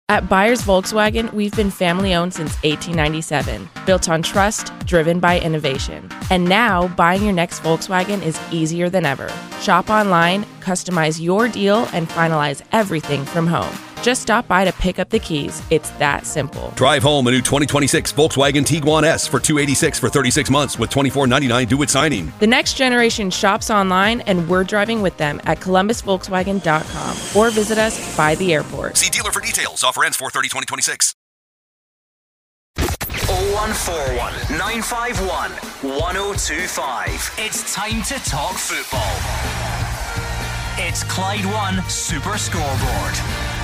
At Byers Volkswagen, we've been family-owned since 1897, built on trust, driven by innovation. And now, buying your next Volkswagen is easier than ever. Shop online, customize your deal, and finalize everything from home. Just stop by to pick up the keys. It's that simple. Drive home a new 2026 Volkswagen Tiguan S for $286 for 36 months with $24.99 due at signing. The next generation shops online, and we're driving with them at columbusvolkswagen.com or visit us by the airport. See dealer for details. Offer ends 4/30/2026. 0141 951 1025. It's time to talk football. It's Clyde One Super Scoreboard.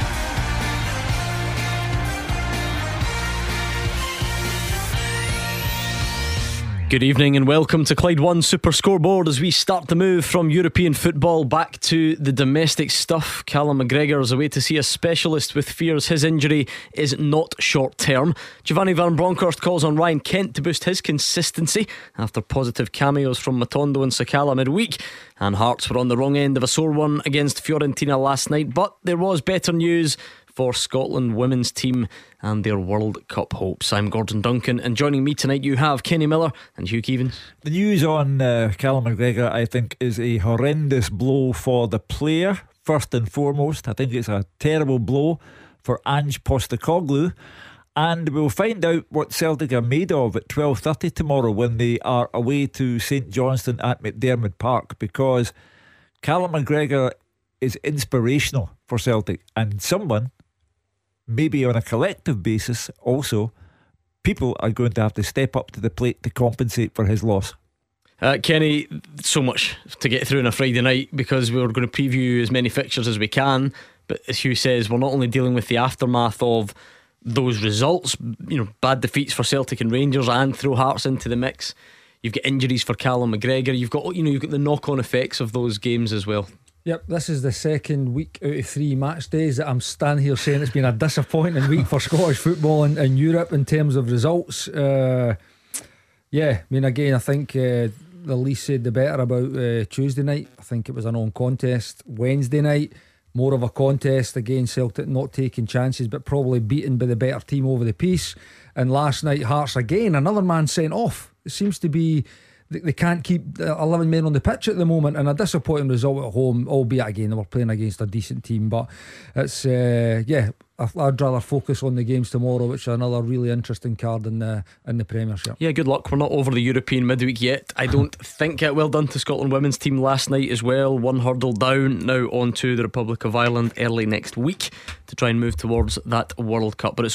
Good evening and welcome to Clyde One Super Scoreboard as we start the move from European football back to the domestic stuff. Callum McGregor is away to see a specialist with fears his injury is not short term. Giovanni Van Bronckhorst calls on Ryan Kent to boost his consistency after positive cameos from Matondo and Sakala midweek. And Hearts were on the wrong end of a sore one against Fiorentina last night, but there was better news for Scotland women's team and their World Cup hopes. I'm Gordon Duncan, and joining me tonight you have Kenny Miller and Hugh Keevins. The news on Callum McGregor, I think, is a horrendous blow for the player. First and foremost, I think it's a terrible blow for Ange Postecoglou, and we'll find out what Celtic are made of at 12:30 tomorrow when they are away to St Johnstone at McDiarmid Park, because Callum McGregor is inspirational for Celtic, and someone, maybe on a collective basis also, people are going to have to step up to the plate to compensate for his loss. Kenny, so much to get through on a Friday night because we're going to preview as many fixtures as we can, but as Hugh says, we're not only dealing with the aftermath of those results, bad defeats for Celtic and Rangers, and throw Hearts into the mix. You've got injuries for Callum McGregor, you've got the knock-on effects of those games as well. Yep, this is the second week out of 3 match days that I'm standing here saying it's been a disappointing week for Scottish football and Europe in terms of results. I think the least said the better about Tuesday night. I think it was a non-contest. Wednesday night, more of a contest again, Celtic not taking chances but probably beaten by the better team over the piece. And last night, Hearts again, another man sent off. It seems to be they can't keep 11 men on the pitch at the moment, and a disappointing result at home, albeit again they were playing against a decent team. But it's I'd rather focus on the games tomorrow, which are another really interesting card in the Premiership. Yeah, good luck. We're not over the European midweek yet, I don't think. Well done to Scotland women's team last night as well. One hurdle down, now on to the Republic of Ireland early next week to try and move towards that World Cup. But it's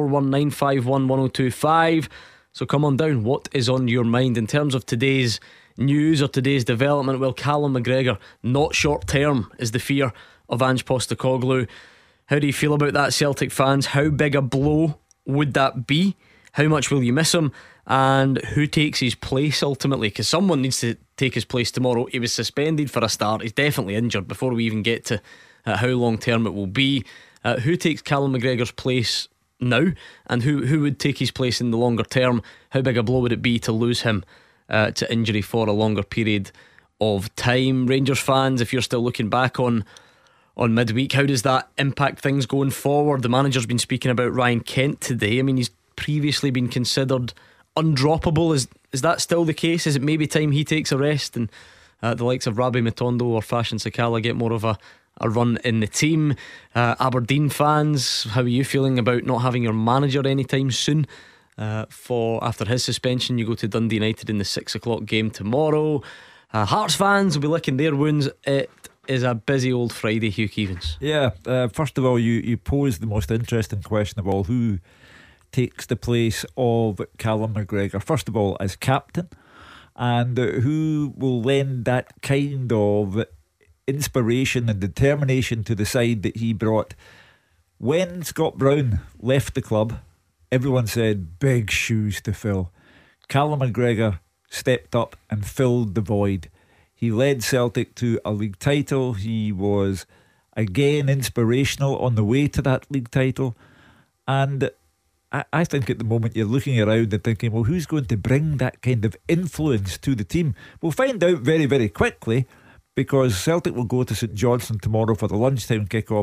01419511025. So come on down, what is on your mind in terms of today's news or today's development? Well, Callum McGregor, not short term, is the fear of Ange Postecoglou. How do you feel about that, Celtic fans? How big a blow would that be? How much will you miss him? And who takes his place ultimately? Because someone needs to take his place tomorrow. He was suspended for a start. He's definitely injured before we even get to how long term it will be. Who takes Callum McGregor's place now, and who would take his place in the longer term? How big a blow would it be to lose him to injury for a longer period of time? Rangers fans, if you're still looking back on midweek, how does that impact things going forward? The manager's been speaking about Ryan Kent today. I mean, he's previously been considered undroppable. Is that still the case? Is it maybe time he takes a rest and the likes of Rabbi Matondo or Fashion Sakala get more of a run in the team? Aberdeen fans, how are you feeling about not having your manager anytime soon? After his suspension, you go to Dundee United in the 6 o'clock game tomorrow. Hearts fans will be licking their wounds. It is a busy old Friday, Hugh Keevins. Yeah, first of all, you posed the most interesting question of all: who takes the place of Callum McGregor, first of all, as captain, and who will lend that kind of inspiration and determination to the side that he brought. When Scott Brown left the club, everyone said big shoes to fill. Callum McGregor stepped up and filled the void. He led Celtic to a league title. He was again inspirational on the way to that league title. And I think at the moment you're looking around and thinking, well, who's going to bring that kind of influence to the team? We'll find out very, very quickly, because Celtic will go to St Johnstone tomorrow for the lunchtime kick-off.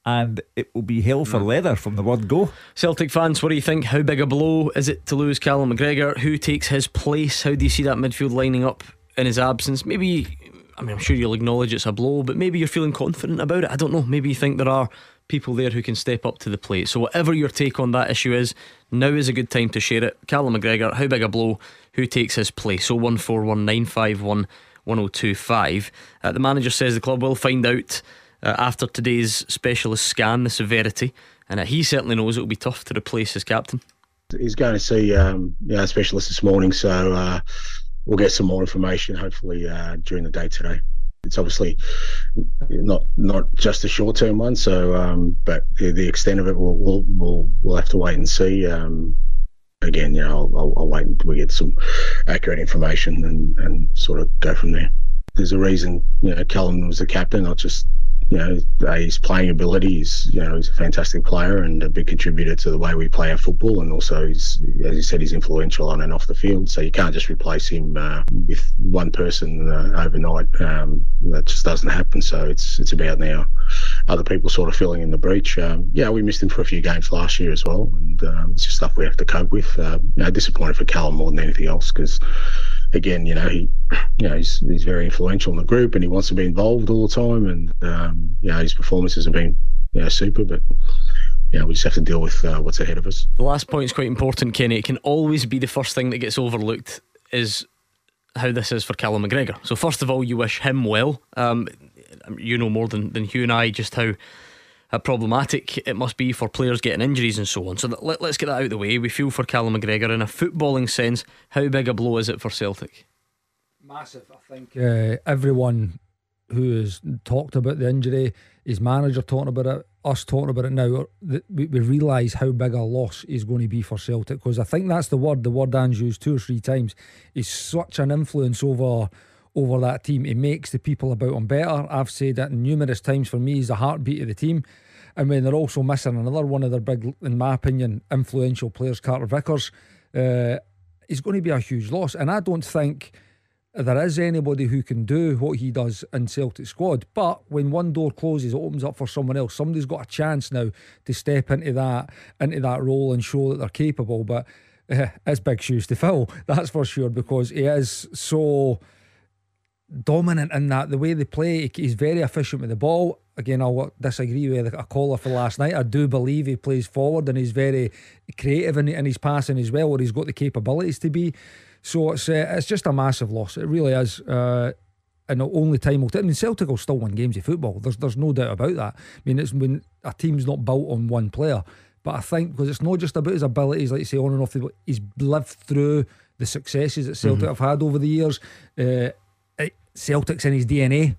and it will be hell for leather from the word go. Celtic fans, what do you think? How big a blow is it to lose Callum McGregor? Who takes his place? How do you see that midfield lining up in his absence? Maybe, I mean, I'm sure you'll acknowledge it's a blow, but maybe you're feeling confident about it. I don't know. Maybe you think there are people there who can step up to the plate. So whatever your take on that issue is, now is a good time to share it. Callum McGregor, how big a blow? Who takes his place? 01419511025. The manager says the club will find out after today's specialist scan the severity, and he certainly knows it will be tough to replace his captain. He's going to see a specialist this morning, so we'll get some more information hopefully during the day today. It's obviously not just a short-term one, so but the extent of it we'll have to wait and see. Again, I'll wait until we get some accurate information and sort of go from there. There's a reason Callum was the captain, not just his playing ability. He's a fantastic player and a big contributor to the way we play our football, and also as you said, he's influential on and off the field, so you can't just replace him with one person overnight. That just doesn't happen, so it's about now other people sort of filling in the breach. We missed him for a few games last year as well, and it's just stuff we have to cope with. Disappointed for Callum more than anything else, because again, he's very influential in the group and he wants to be involved all the time, and his performances have been super, but we just have to deal with what's ahead of us. The last point is quite important, Kenny. It can always be the first thing that gets overlooked, is how this is for Callum McGregor. So first of all, you wish him well. You know more than Hugh and I just how problematic it must be for players getting injuries and so on. So let's get that out of the way. We feel for Callum McGregor. In a footballing sense, how big a blow is it for Celtic? Massive. I think everyone who has talked about the injury, his manager talking about it, us talking about it now, we realise how big a loss is going to be for Celtic, because I think that's the word Dan's used 2 or 3 times. He's such an influence over that team. He makes the people about him better. I've said that numerous times. For me, he's the heartbeat of the team. And when they're also missing another one of their big, in my opinion, influential players, Carter Vickers, is going to be a huge loss. And I don't think there is anybody who can do what he does in Celtic squad. But when one door closes, it opens up for someone else. Somebody's got a chance now to step into that role and show that they're capable. But it's big shoes to fill, that's for sure, because he is so dominant in that, the way they play. He's very efficient with the ball. Again, I'll disagree with a caller for last night. I do believe he plays forward and he's very creative in his passing as well, or he's got the capabilities to be. So it's just a massive loss. It really is. And the only time Celtic will still win games of football. There's no doubt about that. I mean, it's when a team's not built on one player. But I think because it's not just about his abilities, like you say, on and off the ball. He's lived through the successes that Celtic have had over the years. Celtic's in his DNA.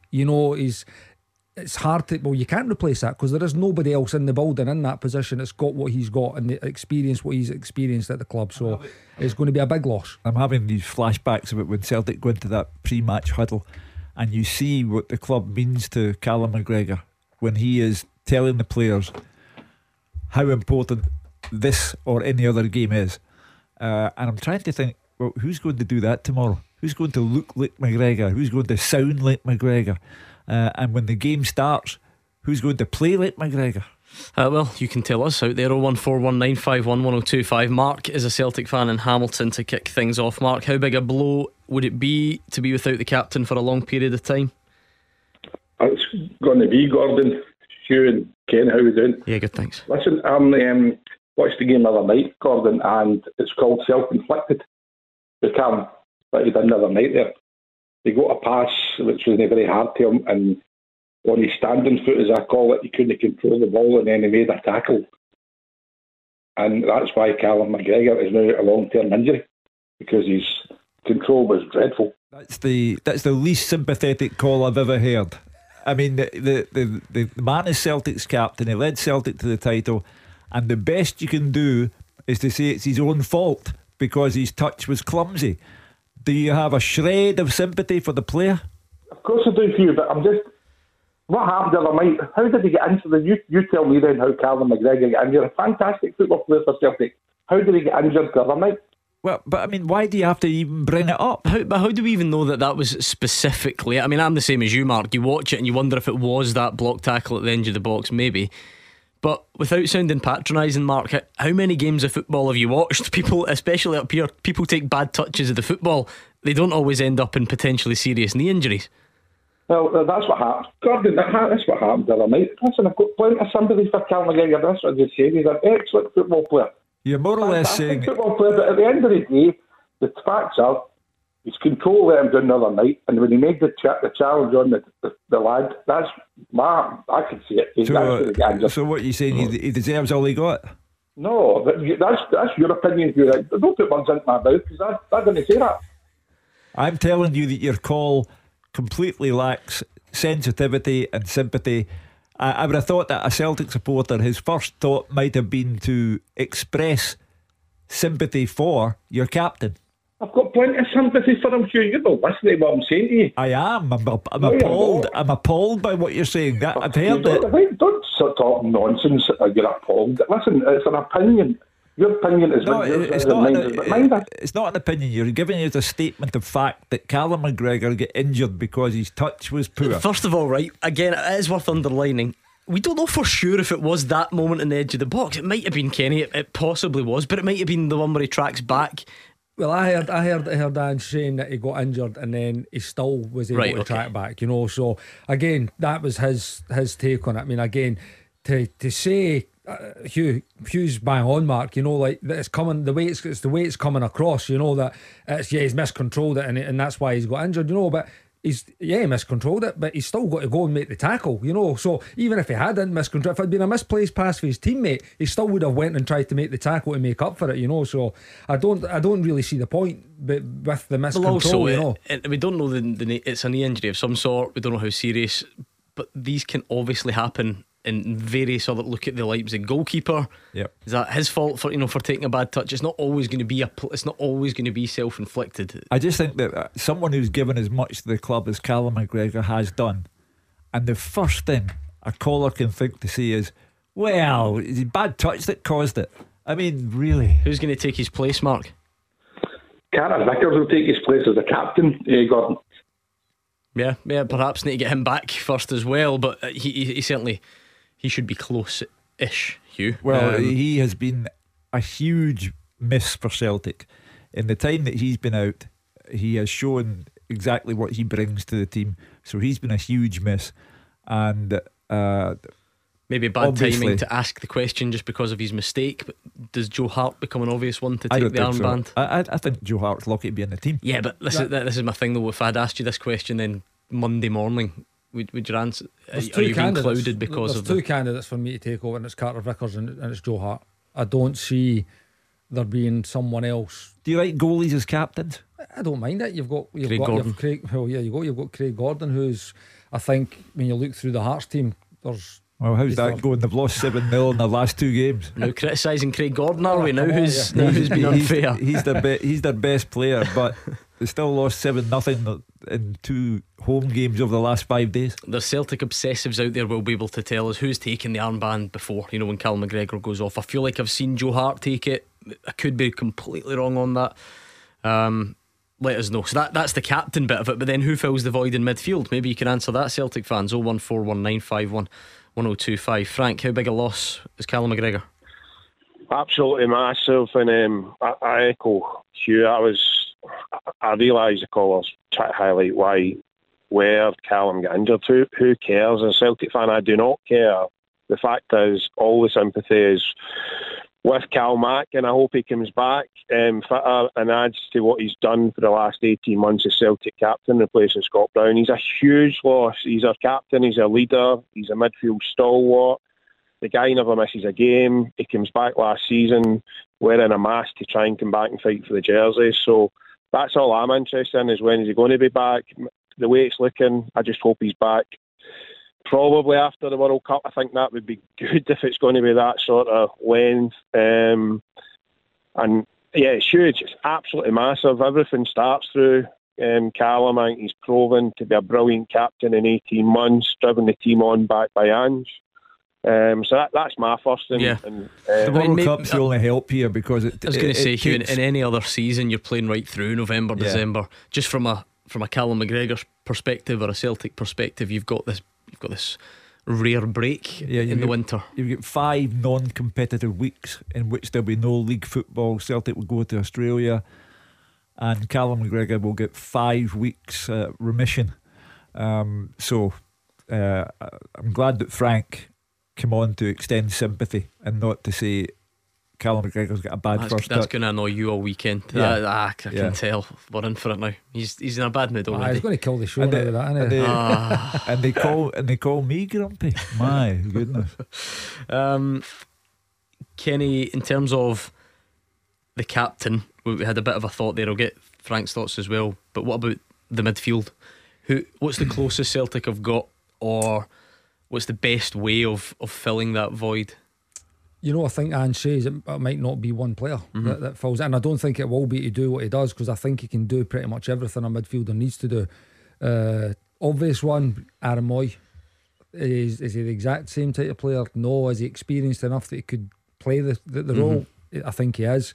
It's hard to, you can't replace that, because there is nobody else in the building in that position that's got what he's got and the experience, what he's experienced at the club. So it's going to be a big loss. I'm having these flashbacks about when Celtic go into that pre-match huddle and you see what the club means to Callum McGregor when he is telling the players how important this or any other game is. And I'm trying to think, well, who's going to do that tomorrow? Who's going to look like McGregor? Who's going to sound like McGregor? And when the game starts, who's going to play like McGregor? Well, you can tell us out there. 01419511025. Mark is a Celtic fan in Hamilton to kick things off. Mark, how big a blow would it be to be without the captain for a long period of time? It's going to be Gordon, Hugh and Ken. How are we doing? Yeah, good, thanks. Listen, I watched the game the other night, Gordon, and it's called self-inflicted. The Cam that he done the other night there. He got a pass which was very hard to him, and on his standing foot, as I call it, he couldn't control the ball, and then he made a tackle. And that's why Callum McGregor is now a long-term injury, because his control was dreadful. That's the least sympathetic call I've ever heard. I mean, the man is Celtic's captain. He led Celtic to the title, and the best you can do is to say it's his own fault because his touch was clumsy. Do you have a shred of sympathy for the player? Of course I do, Hugh, but I'm just... What happened the other night? How did he get injured? You tell me then how Callum McGregor got injured. A fantastic football player for Celtic. How did he get injured the other night? Well, but I mean, why do you have to even bring it up? How do we even know that was specifically? I mean, I'm the same as you, Mark. You watch it and you wonder if it was that block tackle at the end of the box, maybe. But without sounding patronising, Mark, how many games of football have you watched? People, especially up here, people take bad touches of the football. They don't always end up in potentially serious knee injuries. Well, that's what happened. Gordon, that's what happened the other night. Listen, I've got plenty of sympathy for Callum McGregor. That's what I just said. He's an excellent football player. You're more or less saying... football player, but at the end of the day, the facts are, his control let him down the other night, and when he made the challenge on the lad, that's I can see it. So what are you saying? He deserves all he got? No, that's your opinion. Don't put words into my mouth, because I didn't say that. I'm telling you that your call completely lacks sensitivity and sympathy. I would have thought that a Celtic supporter, his first thought might have been to express sympathy for your captain. I've got plenty of sympathy for him, Hugh. You're not listening to what I'm saying to you. I am. I'm appalled. I'm appalled by what you're saying. I've heard it. Don't talk nonsense. You're appalled. Listen, it's an opinion. Your opinion is it's not an opinion. You're giving it a statement of fact that Callum McGregor got injured because his touch was poor. First of all, right, again, it is worth underlining, we don't know for sure if it was that moment on the edge of the box. It might have been Kenny, it possibly was, but it might have been the one where he tracks back. Well, I heard Ange saying that he got injured and then he still was able to track back, you know. So again, that was his take on it. I mean, again, to say Hugh's bang on, Mark, you know, like that it's coming the way it's coming across, you know, that he's miscontrolled it and that's why he's got injured, you know, but he miscontrolled it, but he's still got to go and make the tackle, you know. So even if he hadn't miscontrolled, if it had been a misplaced pass for his teammate, he still would have went and tried to make the tackle to make up for it, you know. So I don't really see the point, but with the miscontrol, also, you know, we don't know it's a knee injury of some sort. We don't know how serious, but these can obviously happen in various other. Look at the Leipzig goalkeeper. Yep. Is that his fault for taking a bad touch? It's not always going to be self-inflicted. I just think that someone who's given as much to the club as Callum McGregor has done, and the first thing a caller can think to say is, well, it's a bad touch that caused it. I mean, really, who's going to take his place, Mark? Carter Vickers will take his place as the captain, Gordon. Yeah, perhaps need to get him back first as well, but he certainly he should be close-ish, Hugh. Well, he has been a huge miss for Celtic. In the time that he's been out, he has shown exactly what he brings to the team. So he's been a huge miss. And maybe bad timing to ask the question just because of his mistake. But does Joe Hart become an obvious one to take the armband? So. I think Joe Hart's lucky to be in the team. Yeah, but this is my thing though. If I'd asked you this question then Monday morning, would your answer? Are you being clouded because there's two candidates for me to take over, and it's Carter Vickers and it's Joe Hart. I don't see there being someone else. Do you like goalies as captains? I don't mind it. You've got Craig Gordon. You've got Craig Gordon, who's, I think, when you look through the Hearts team, there's. Well, how's that going? They've lost 7-0 in the last two games. Now criticising Craig Gordon, are we? Now who's been unfair? He's their best player, but they still lost 7-0 in 2 home games over the last 5 days. The Celtic obsessives out there will be able to tell us who's taken the armband before, when Callum McGregor goes off. I feel like I've seen Joe Hart take it. I could be completely wrong on that. Let us know. So that's the captain bit of it. But then who fills the void in midfield? Maybe you can answer that, Celtic fans. 01419511025. Frank, how big a loss is Callum McGregor? Absolutely massive. And I echo Hugh. I realise the callers try to highlight where Callum got injured. Who cares? As a Celtic fan, I do not care. The fact is, all the sympathy is with Cal Mack, and I hope he comes back fitter and adds to what he's done for the last 18 months as Celtic captain, replacing Scott Brown. He's a huge loss. He's our captain, he's a leader, he's a midfield stalwart. The guy never misses a game. He comes back last season wearing a mask to try and come back and fight for the jersey. So that's all I'm interested in, is when is he going to be back. The way it's looking, I just hope he's back probably after the World Cup. I think that would be good if it's going to be that sort of length. And yeah, it's huge. It's absolutely massive. Everything starts through Callum. I think he's proven to be a brilliant captain in 18 months, driven the team on back by Ange. So that's my first. And, Yeah. and, The World Cup's the only help here because it. I was going to say, Hugh, takes- in any other season, you're playing right through November, Yeah. December. Just from a Callum McGregor perspective or a Celtic perspective, you've got this rare break in the winter. You've got 5 non-competitive weeks in which there'll be no league football. Celtic will go to Australia, and Callum McGregor will get 5 weeks remission. So I'm glad that Frank came on to extend sympathy and not to say Callum McGregor's got a bad first That's touch. going to annoy you all weekend. Yeah. I can tell. We're in for it now. He's in a bad mood He's already. going to kill the show And now they- with that, and isn't he? they- and they call me grumpy. My goodness. Kenny, in terms of the captain, we had a bit of a thought there. I'll get Frank's thoughts as well. But what about the midfield? What's the closest Celtic have got, or what's the best way of filling that void? You know, I think Ange says it might not be one player that fills it, and I don't think it will be to do what he does, because I think he can do pretty much everything a midfielder needs to do. Obvious one, Aaron Moy. Is he the exact same type of player? No. Is he experienced enough that he could play the role? I think he is.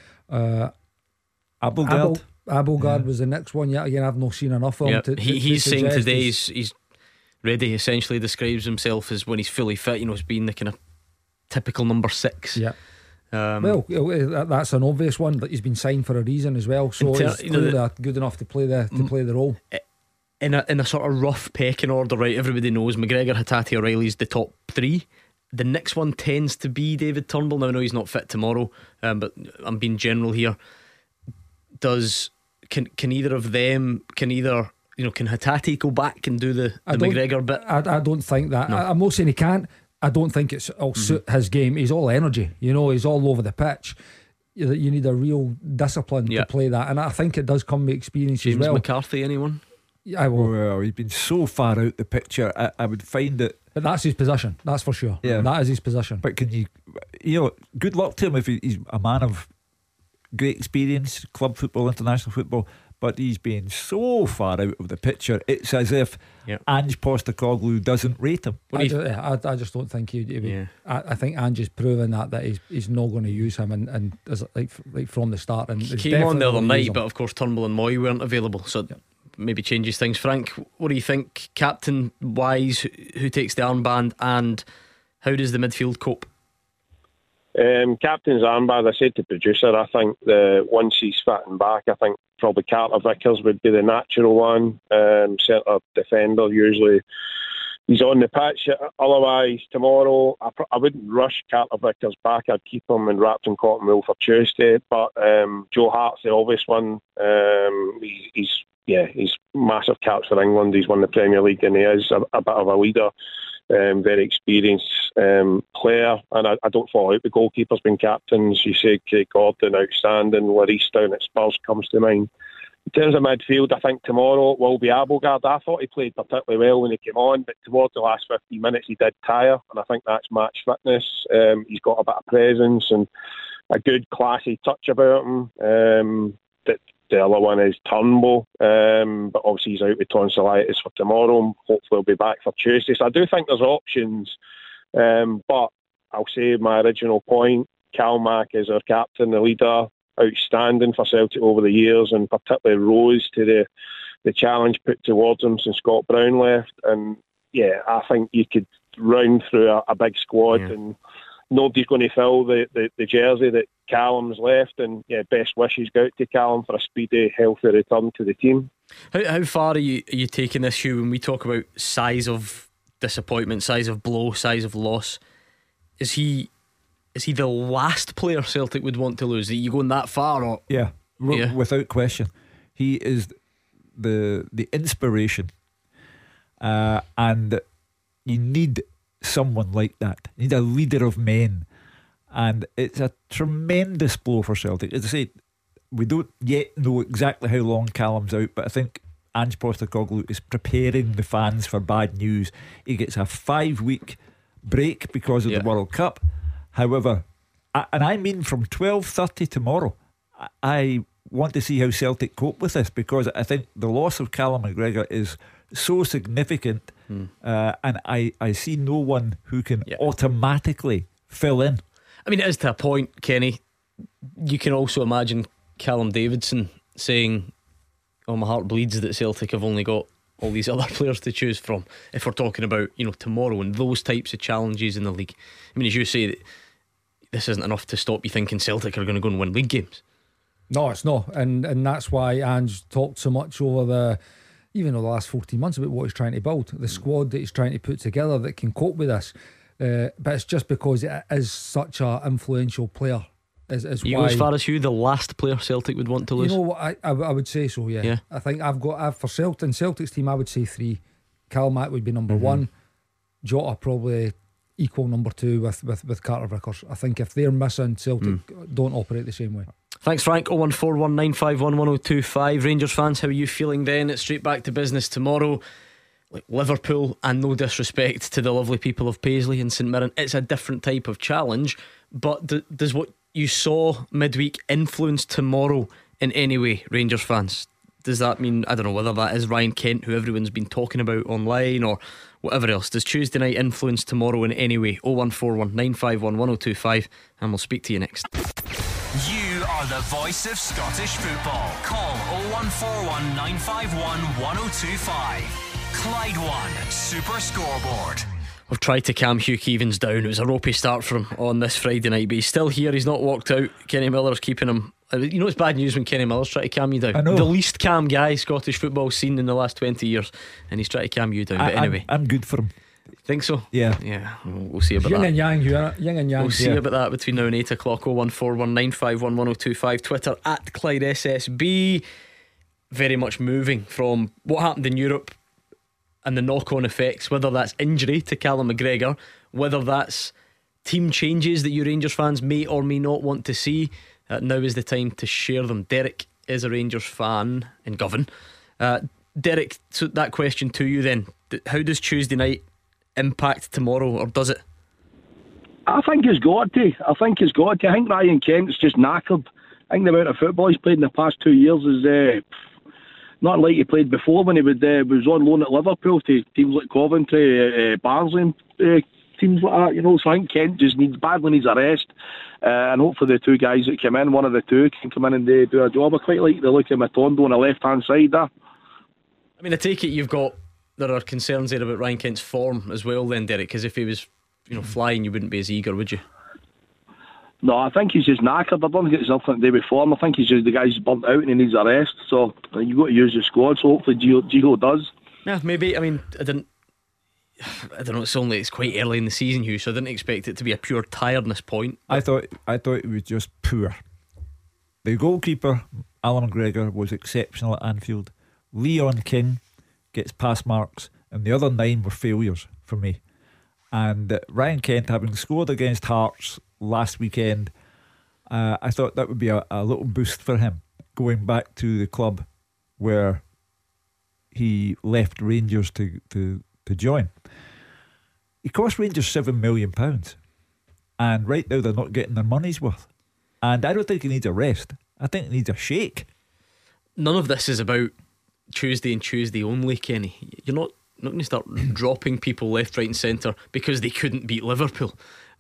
Abelgard. Abelgard was the next one. Yet again, I've not seen enough of him. Yeah, he's saying today he's ready. Essentially describes himself as, when he's fully fit, you know, as being the kind of typical number 6. Yeah. Well, that's an obvious one, but he's been signed for a reason as well. So he's clearly good enough to play the role. In a sort of rough pecking order, right? Everybody knows McGregor, Hatate, O'Reilly's the top 3. The next one tends to be David Turnbull. Now I know he's not fit tomorrow, but I'm being general here. Can either of them, can Hatate go back and do the McGregor bit? I don't think that. No. I'm not saying he can't. I don't think it'll suit his game. He's all energy, he's all over the pitch. You need a real discipline to play that, and I think it does come with experience James as well. McCarthy, anyone? I will. Well, he's been so far out the picture. I would find it. But that's his position. That's for sure. Yeah. That is his position. But can you good luck to him if he's a man of great experience, club football, international football. But he's been so far out of the picture. It's as if Ange Postecoglou doesn't rate him. I just don't think he'd be. Yeah. I think Ange has proven that he's not going to use him, and like from the start. And He came on the other night, but of course Turnbull and Moy weren't available, so maybe changes things. Frank, what do you think, captain wise? Who takes the armband, and how does the midfield cope? Captain's armband, I said to producer, I think once he's fit and back, I think probably Carter Vickers would be the natural one. Centre defender, usually he's on the pitch. Otherwise, tomorrow I wouldn't rush Carter Vickers back. I'd keep him in wrapped in cotton wool for Tuesday. But Joe Hart's the obvious one. He's massive caps for England. He's won the Premier League, and he is a bit of a leader. Very experienced player, and I don't fall out with goalkeepers being captains. You say Craig Gordon, outstanding. Lloris down at Spurs comes to mind. In terms of midfield, I think tomorrow it will be Abelgard. I thought he played particularly well when he came on, but towards the last 15 minutes he did tire, and I think that's match fitness. He's got a bit of presence and a good classy touch about him. The other one is Turnbull, but obviously he's out with tonsillitis for tomorrow, and hopefully he'll be back for Tuesday. So I do think there's options, but I'll say my original point, Cal Mack is our captain, the leader, outstanding for Celtic over the years, and particularly rose to the challenge put towards him since Scott Brown left. And yeah, I think you could round through a big squad, and nobody's going to fill the jersey that Callum's left. And yeah, best wishes go out to Callum for a speedy, healthy return to the team. How far are you taking this, Hugh, when we talk about size of disappointment, size of blow, size of loss? Is he the last player Celtic would want to lose? Are you going that far? Or? Yeah, without question. He is the inspiration, and you need someone like that. You need a leader of men, and it's a tremendous blow for Celtic. As I say, we don't yet know exactly how long Callum's out, but I think Ange Postecoglou is preparing the fans for bad news. He gets a 5-week break because of the World Cup. However, and I mean from 12:30 tomorrow, I want to see how Celtic cope with this, because I think the loss of Callum McGregor is so significant, and I see no one who can automatically fill in. I mean, it is to a point, Kenny. You can also imagine Callum Davidson saying, "Oh, my heart bleeds that Celtic have only got all these other players to choose from." If we're talking about, tomorrow and those types of challenges in the league, I mean, as you say, this isn't enough to stop you thinking Celtic are going to go and win league games. No, it's not, and that's why Ange talked so much over the last 14 months about what he's trying to build, the squad that he's trying to put together that can cope with this. But it's just because it is such an influential player. You go as far as who the last player Celtic would want to lose? You know what, I would say so. Yeah. I think I've for Celtic's team, I would say 3. Calmack would be number 1. Jota probably equal number 2 with Carter Vickers. I think if they're missing, Celtic don't operate the same way. Thanks, Frank. 01419511025. Rangers fans, how are you feeling then? It's straight back to business tomorrow. Like Liverpool, and no disrespect to the lovely people of Paisley and St Mirren, it's a different type of challenge. But does what you saw midweek influence tomorrow in any way, Rangers fans? Does that mean, I don't know, whether that is Ryan Kent, who everyone's been talking about online, or whatever else? Does Tuesday night influence tomorrow in any way? 01419511025, and we'll speak to you next. You are the voice of Scottish football. Call 0141 951 1025. Clyde One Super Scoreboard. We've tried to calm Hugh Keevins down. It was a ropey start for him on this Friday night, but he's still here. He's not walked out. Kenny Miller's keeping him. It's bad news when Kenny Miller's trying to calm you down. I know. The least calm guy Scottish football's seen in the last 20 years, and he's trying to calm you down. But anyway, I'm good for him. Think so? Yeah. We'll see about yin that. And yang, yin and yang. We'll see about that between now and 8 o'clock. 01419511025. Twitter at Clyde SSB. Very much moving from what happened in Europe and the knock-on effects, whether that's injury to Callum McGregor, whether that's team changes that you Rangers fans may or may not want to see. Now is the time to share them. Derek is a Rangers fan in Govan. Derek, so that question to you then, how does Tuesday night impact tomorrow, or does it? I think it's got to. I think Ryan Kent's just knackered. I think the amount of football he's played in the past 2 years is not like he played before when he was on loan at Liverpool to teams like Coventry, Barnsley, teams like that. So I think Kent just badly needs a rest, and hopefully the 2 guys that come in, one of the 2 can come in and do a job. I quite like the look of Matondo on the left hand side there. I mean, I take it there are concerns there about Ryan Kent's form as well then, Derek, because if he was flying, you wouldn't be as eager, would you? No, I think he's just knackered. I don't think it's nothing to do with form. I think he's just the guy's burnt out and he needs a rest. So you've got to use your squad. So hopefully Gio does. Yeah, maybe. I mean, I don't know. It's quite early in the season, Hugh, so I didn't expect it to be a pure tiredness point. I thought it was just poor. The goalkeeper, Alan McGregor, was exceptional at Anfield. Leon King gets pass marks, and the other 9 were failures for me. And Ryan Kent, having scored against Hearts last weekend, I thought that would be a little boost for him going back to the club where he left Rangers to join. He cost Rangers £7 million, and right now they're not getting their money's worth. And I don't think he needs a rest. I think he needs a shake. None of this is about Tuesday and Tuesday only, Kenny. You're not going to start dropping people left, right and centre because they couldn't beat Liverpool.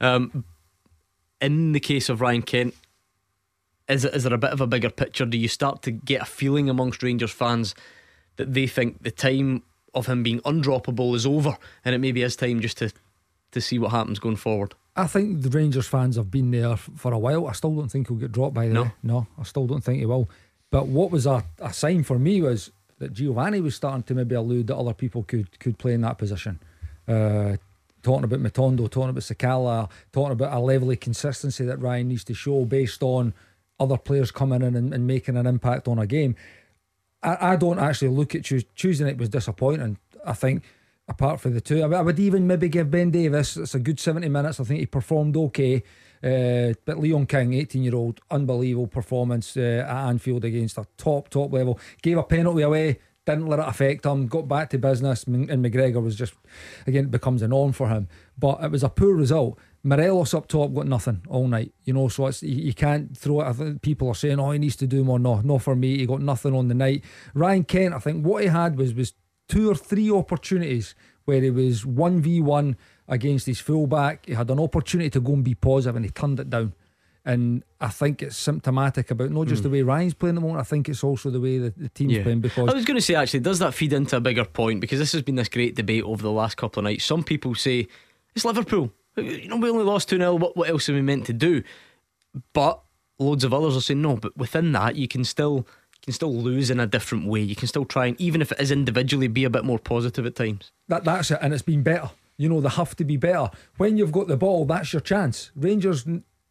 In the case of Ryan Kent, is there a bit of a bigger picture? Do you start to get a feeling amongst Rangers fans that they think the time of him being undroppable is over, and it maybe is time just to see what happens going forward? I think the Rangers fans have been there for a while. I still don't think he'll get dropped, by the way. No, I still don't think he will. But what was a sign for me was that Giovanni was starting to maybe allude that other people could play in that position. Talking about Matondo, talking about Sakala, talking about a level of consistency that Ryan needs to show based on other players coming in and making an impact on a game. I don't actually look at Tuesday night was disappointing. I think apart from the 2, I would even maybe give Ben Davis, it's a good 70 minutes. I think he performed okay. But Leon King, 18-year-old, unbelievable performance at Anfield against a top level. Gave a penalty away, didn't let it affect him, got back to business, and McGregor was just, again, it becomes a norm for him. But it was a poor result. Morelos up top got nothing all night, so it's, you can't throw it. I think people are saying, he needs to do more. No, not for me. He got nothing on the night. Ryan Kent, I think what he had was 2 or 3 opportunities where he was 1v1 against his fullback. He had an opportunity to go and be positive and he turned it down. And I think it's symptomatic about not just the way Ryan's playing at the moment, I think it's also the way that the team's playing. Because I was going to say, actually, does that feed into a bigger point? Because this has been this great debate over the last couple of nights. Some people say it's Liverpool, we only lost 2-0, what else are we meant to do? But loads of others are saying no, but within that you can still lose in a different way. You can still try, and even if it is individually, be a bit more positive at times. That's it, and it's been better. They have to be better. When you've got the ball, that's your chance. Rangers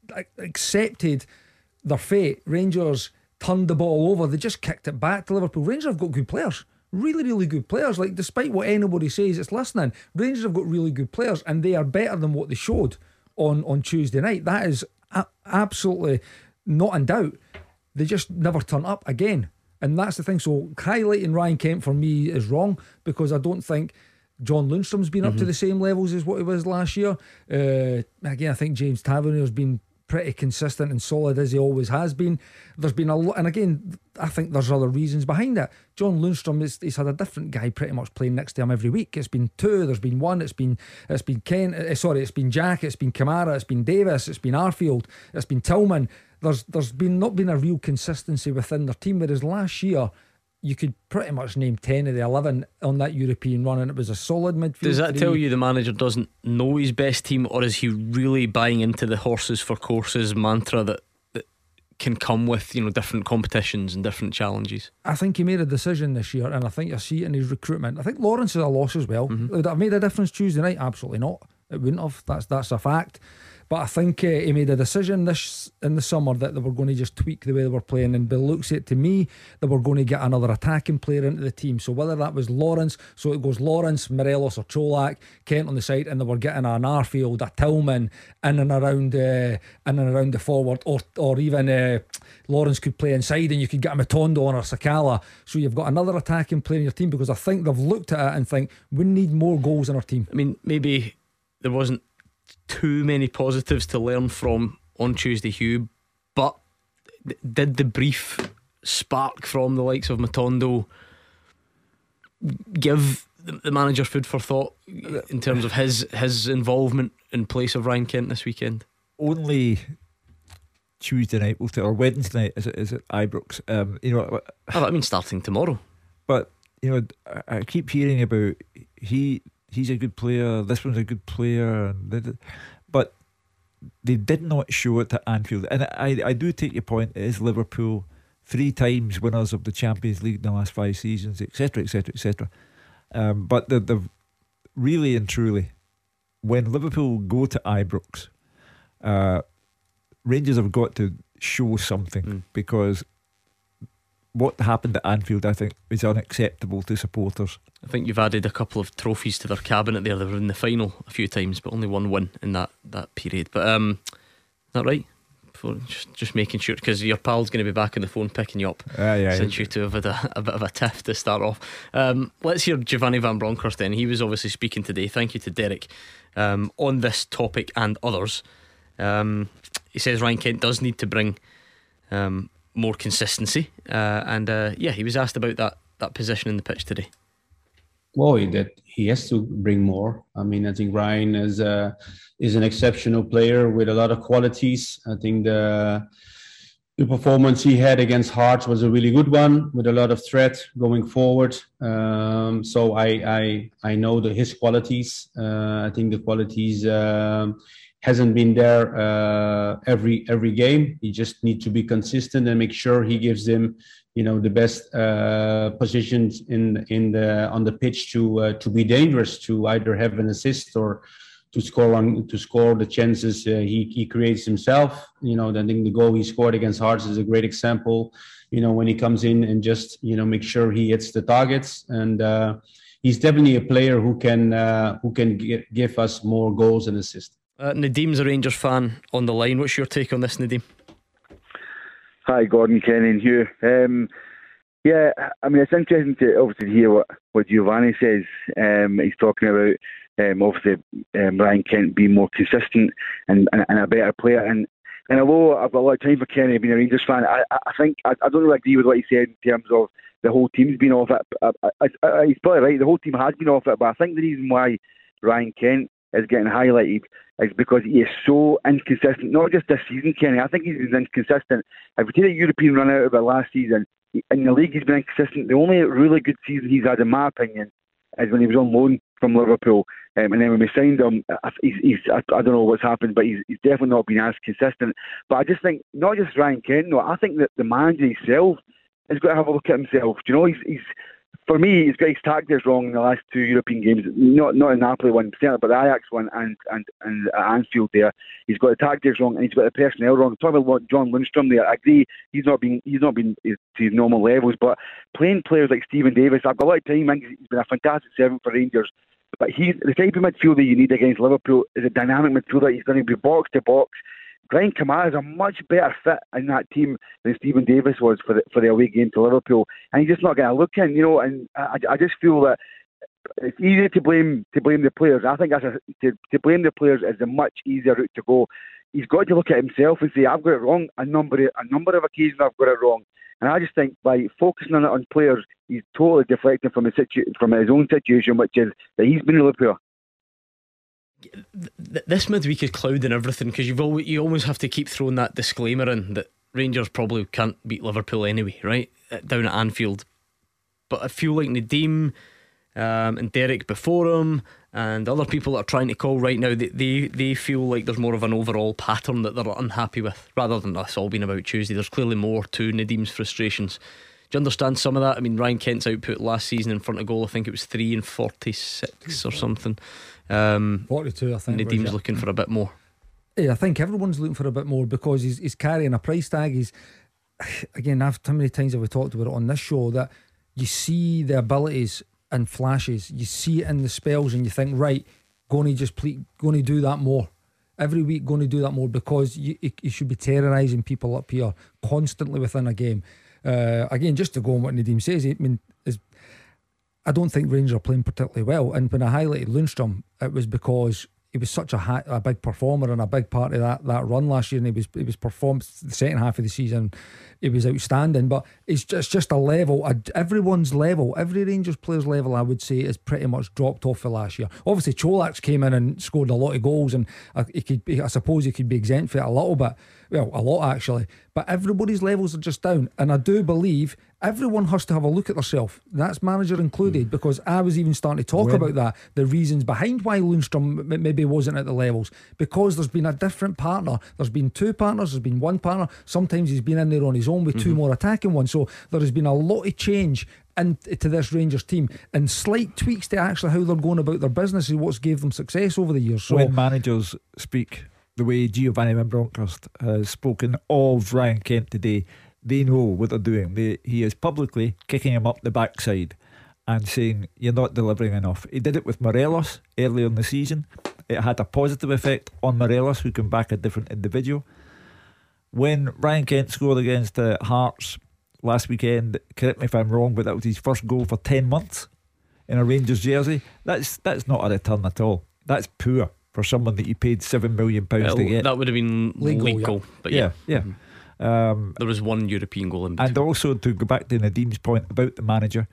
accepted their fate. Rangers turned the ball over. They just kicked it back to Liverpool. Rangers have got good players, really, really good players. Like, despite what anybody says, it's listening. Rangers have got really good players, and they are better than what they showed on Tuesday night. That is absolutely not in doubt. They just never turn up again, and that's the thing. So highlighting Ryan Kent for me is wrong, because I don't think John Lundstrom's been up to the same levels as what he was last year. Again, I think James Tavernier's been pretty consistent and solid as he always has been. There's been a lot, and again, I think there's other reasons behind it. John Lundstrom, he's had a different guy pretty much playing next to him every week. It's been 2, there's been 1, it's been Ken, it's been Jack, it's been Kamara, it's been Davis, it's been Arfield, it's been Tillman. There's been not been a real consistency within their team, whereas last year you could pretty much name 10 of the 11 on that European run, and it was a solid midfield. Does that tell you the manager doesn't know his best team, or is he really buying into the horses for courses mantra that can come with different competitions and different challenges? I think he made a decision this year, and I think you see it in his recruitment. I think Lawrence is a loss as well. Would that have made a difference Tuesday night? Absolutely not. It wouldn't have. That's a fact. But I think he made a decision in the summer that they were going to just tweak the way they were playing, and by the looks of it, to me, they were going to get another attacking player into the team. So whether that was Lawrence, so it goes Lawrence, Morelos or Cholak, Kent on the side, and they were getting an Arfield, a Tillman in and around the forward, or even Lawrence could play inside and you could get a Matondo on or Sakala. So you've got another attacking player in your team, because I think they've looked at it and think we need more goals in our team. I mean, maybe there wasn't too many positives to learn from on Tuesday, Hugh, but did the brief spark from the likes of Matondo give the manager food for thought in terms of his involvement in place of Ryan Kent this weekend? Only Tuesday night, or Wednesday night, is it Ibrox? I mean starting tomorrow. But I keep hearing about he's a good player, this one's a good player, but they did not show it at Anfield. And I do take your point, it is Liverpool, 3 times winners of the Champions League in the last 5 seasons, etc, etc, etc. But the really and truly, when Liverpool go to Ibrox, Rangers have got to show something, because what happened at Anfield, I think, is unacceptable to supporters. I think you've added a couple of trophies to their cabinet there. They were in the final a few times, but only 1 win in that period. But is that right? Just making sure, because your pal's going to be back on the phone picking you up. Since you two have had a bit of a tiff to start off. Let's hear Giovanni Van Bronckhorst then. He was obviously speaking today. Thank you to Derek on this topic and others. He says Ryan Kent does need to bring more consistency, and he was asked about that position in the pitch today. Well, he has to bring more. I mean, I think Ryan is an exceptional player with a lot of qualities. I think the performance he had against Hearts was a really good one, with a lot of threat going forward. So I know his qualities. I think the qualities hasn't been there every game. He just needs to be consistent and make sure he gives them, the best positions on the pitch to be dangerous, to either have an assist or to score the chances he creates himself. I think the goal he scored against Hearts is a great example. When he comes in and just make sure he hits the targets, and he's definitely a player who can give us more goals and assists. Nadim's a Rangers fan on the line. What's your take on this, Nadim? Hi, Gordon, Kenny and Hugh. I mean, it's interesting to obviously hear what Giovanni says. He's talking about obviously Ryan Kent being more consistent and a better player. And although I've got a lot of time for Kenny being a Rangers fan, I think I don't really agree with what he said in terms of the whole team's been off it. He's probably right. The whole team has been off it, but I think the reason why Ryan Kent is getting highlighted is because he is so inconsistent. Not just this season, Kenny. I think he's been inconsistent. If we take a European run out of it last season, in the league he's been inconsistent. The only really good season he's had, in my opinion, is when he was on loan from Liverpool. And then when we signed him, I don't know what's happened, but he's definitely not been as consistent. But I just think, not just Ryan Kent, no, I think that the manager himself has got to have a look at himself. Do you know, he's for me, he's got his tactics wrong in the last two European games. Not in Napoli one, certainly, but the Ajax one and at Anfield there. He's got the tactics wrong and he's got the personnel wrong. Talking about John Lundstram there, I agree. He's not been to his normal levels, but playing players like Stephen Davis, I've got a lot of time. He's been a fantastic servant for Rangers. But he's the type of midfielder you need against Liverpool is a dynamic midfielder. He's going to be box to box. Brian Kamara is a much better fit in that team than Stephen Davis was for the away game to Liverpool, and he's just not going to look in, you know. And I just feel that it's easy to blame the players. I think to blame the players is a much easier route to go. He's got to look at himself and say, I've got it wrong a number of occasions. I've got it wrong, and I just think by focusing on players, he's totally deflecting from his own situation, which is that he's been a Liverpool. This midweek is clouding everything because you always have to keep throwing that disclaimer in that Rangers probably can't beat Liverpool anyway, right? Down at Anfield. But I feel like Nadim and Derek before him and other people that are trying to call right now, they feel like there's more of an overall pattern that they're unhappy with, rather than us all being about Tuesday. There's clearly more to Nadim's frustrations. Do you understand some of that? I mean, Ryan Kent's output last season in front of goal, I think it was 3 and 46 or something. 42, I think. Nadim's looking for a bit more. Yeah, I think everyone's looking for a bit more because he's carrying a price tag. He's, again, how many times have we talked about it on this show that you see the abilities and flashes, you see it in the spells, and you think, right, going to do that more every week, going to do that more because you should be terrorising people up here constantly within a game. Again, just to go on what Nadim says, I don't think Rangers are playing particularly well. And when I highlighted Lundstram, it was because he was such a big performer and a big part of that run last year, and he was performed the second half of the season. He was outstanding, but it's just a level. Everyone's level, every Rangers player's level, I would say, is pretty much dropped off for last year. Obviously, Cholak's came in and scored a lot of goals, and I suppose he could be exempt for it a little bit. Well, a lot actually. But everybody's levels are just down, and I do believe everyone has to have a look at themselves. That's manager included, because I was even starting to talk about that, the reasons behind why Lundstram maybe wasn't at the levels, because there's been a different partner. There's been two partners, there's been one partner. Sometimes he's been in there on his own with two more attacking ones. So there has been a lot of change into this Rangers team, and slight tweaks to actually how they're going about their business is what's gave them success over the years. So when managers speak the way Giovanni Van Bronckhorst has spoken of Ryan Kent today, they know what they're doing. He is publicly kicking him up the backside and saying, you're not delivering enough. He did it with Morelos earlier in the season. It had a positive effect on Morelos, who came back a different individual. When Ryan Kent scored against Hearts last weekend, correct me if I'm wrong, but that was his first goal for 10 months in a Rangers jersey. That's not a return at all. That's poor for someone that you paid £7 million to get. That would have been legal, but yeah. There was one European goal in between. And also, to go back to Nadim's point about the manager,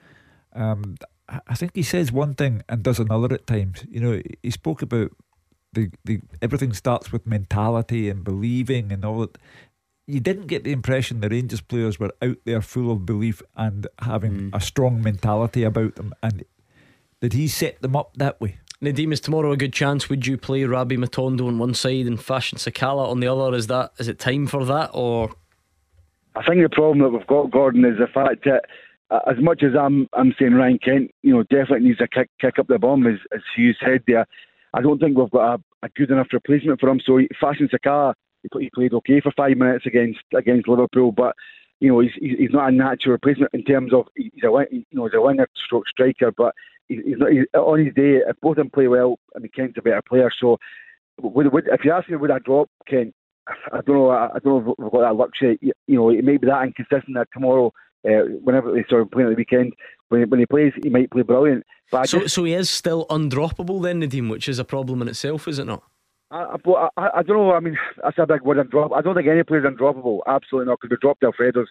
I think he says one thing and does another at times. You know, he spoke about the everything starts with mentality and believing and all that. You didn't get the impression the Rangers players were out there full of belief and having a strong mentality about them. And did he set them up that way? Nadim, is tomorrow a good chance? Would you play Rabbi Matondo on one side and Fashion Sakala on the other? Is it time for that, or? I think the problem that we've got, Gordon, is the fact that as much as I'm saying Ryan Kent, definitely needs a kick up the bum, as Hugh said there, I don't think we've got a good enough replacement for him. So Fashion Sakala, he played okay for 5 minutes against Liverpool, but he's not a natural replacement in terms of he's a winger stroke striker, but he's not on his day. If both of them play well, I mean, Kent's a better player. So if you ask me, would I drop Kent? I don't know if we've got that luxury. It may be that inconsistent that tomorrow, whenever they start playing at the weekend, when he plays, he might play brilliant. But so he is still undroppable then, Nadim, which is a problem in itself, is it not? I don't know. I mean, that's a big word. I don't think any player's undroppable. Absolutely not. Because we dropped Alfredo,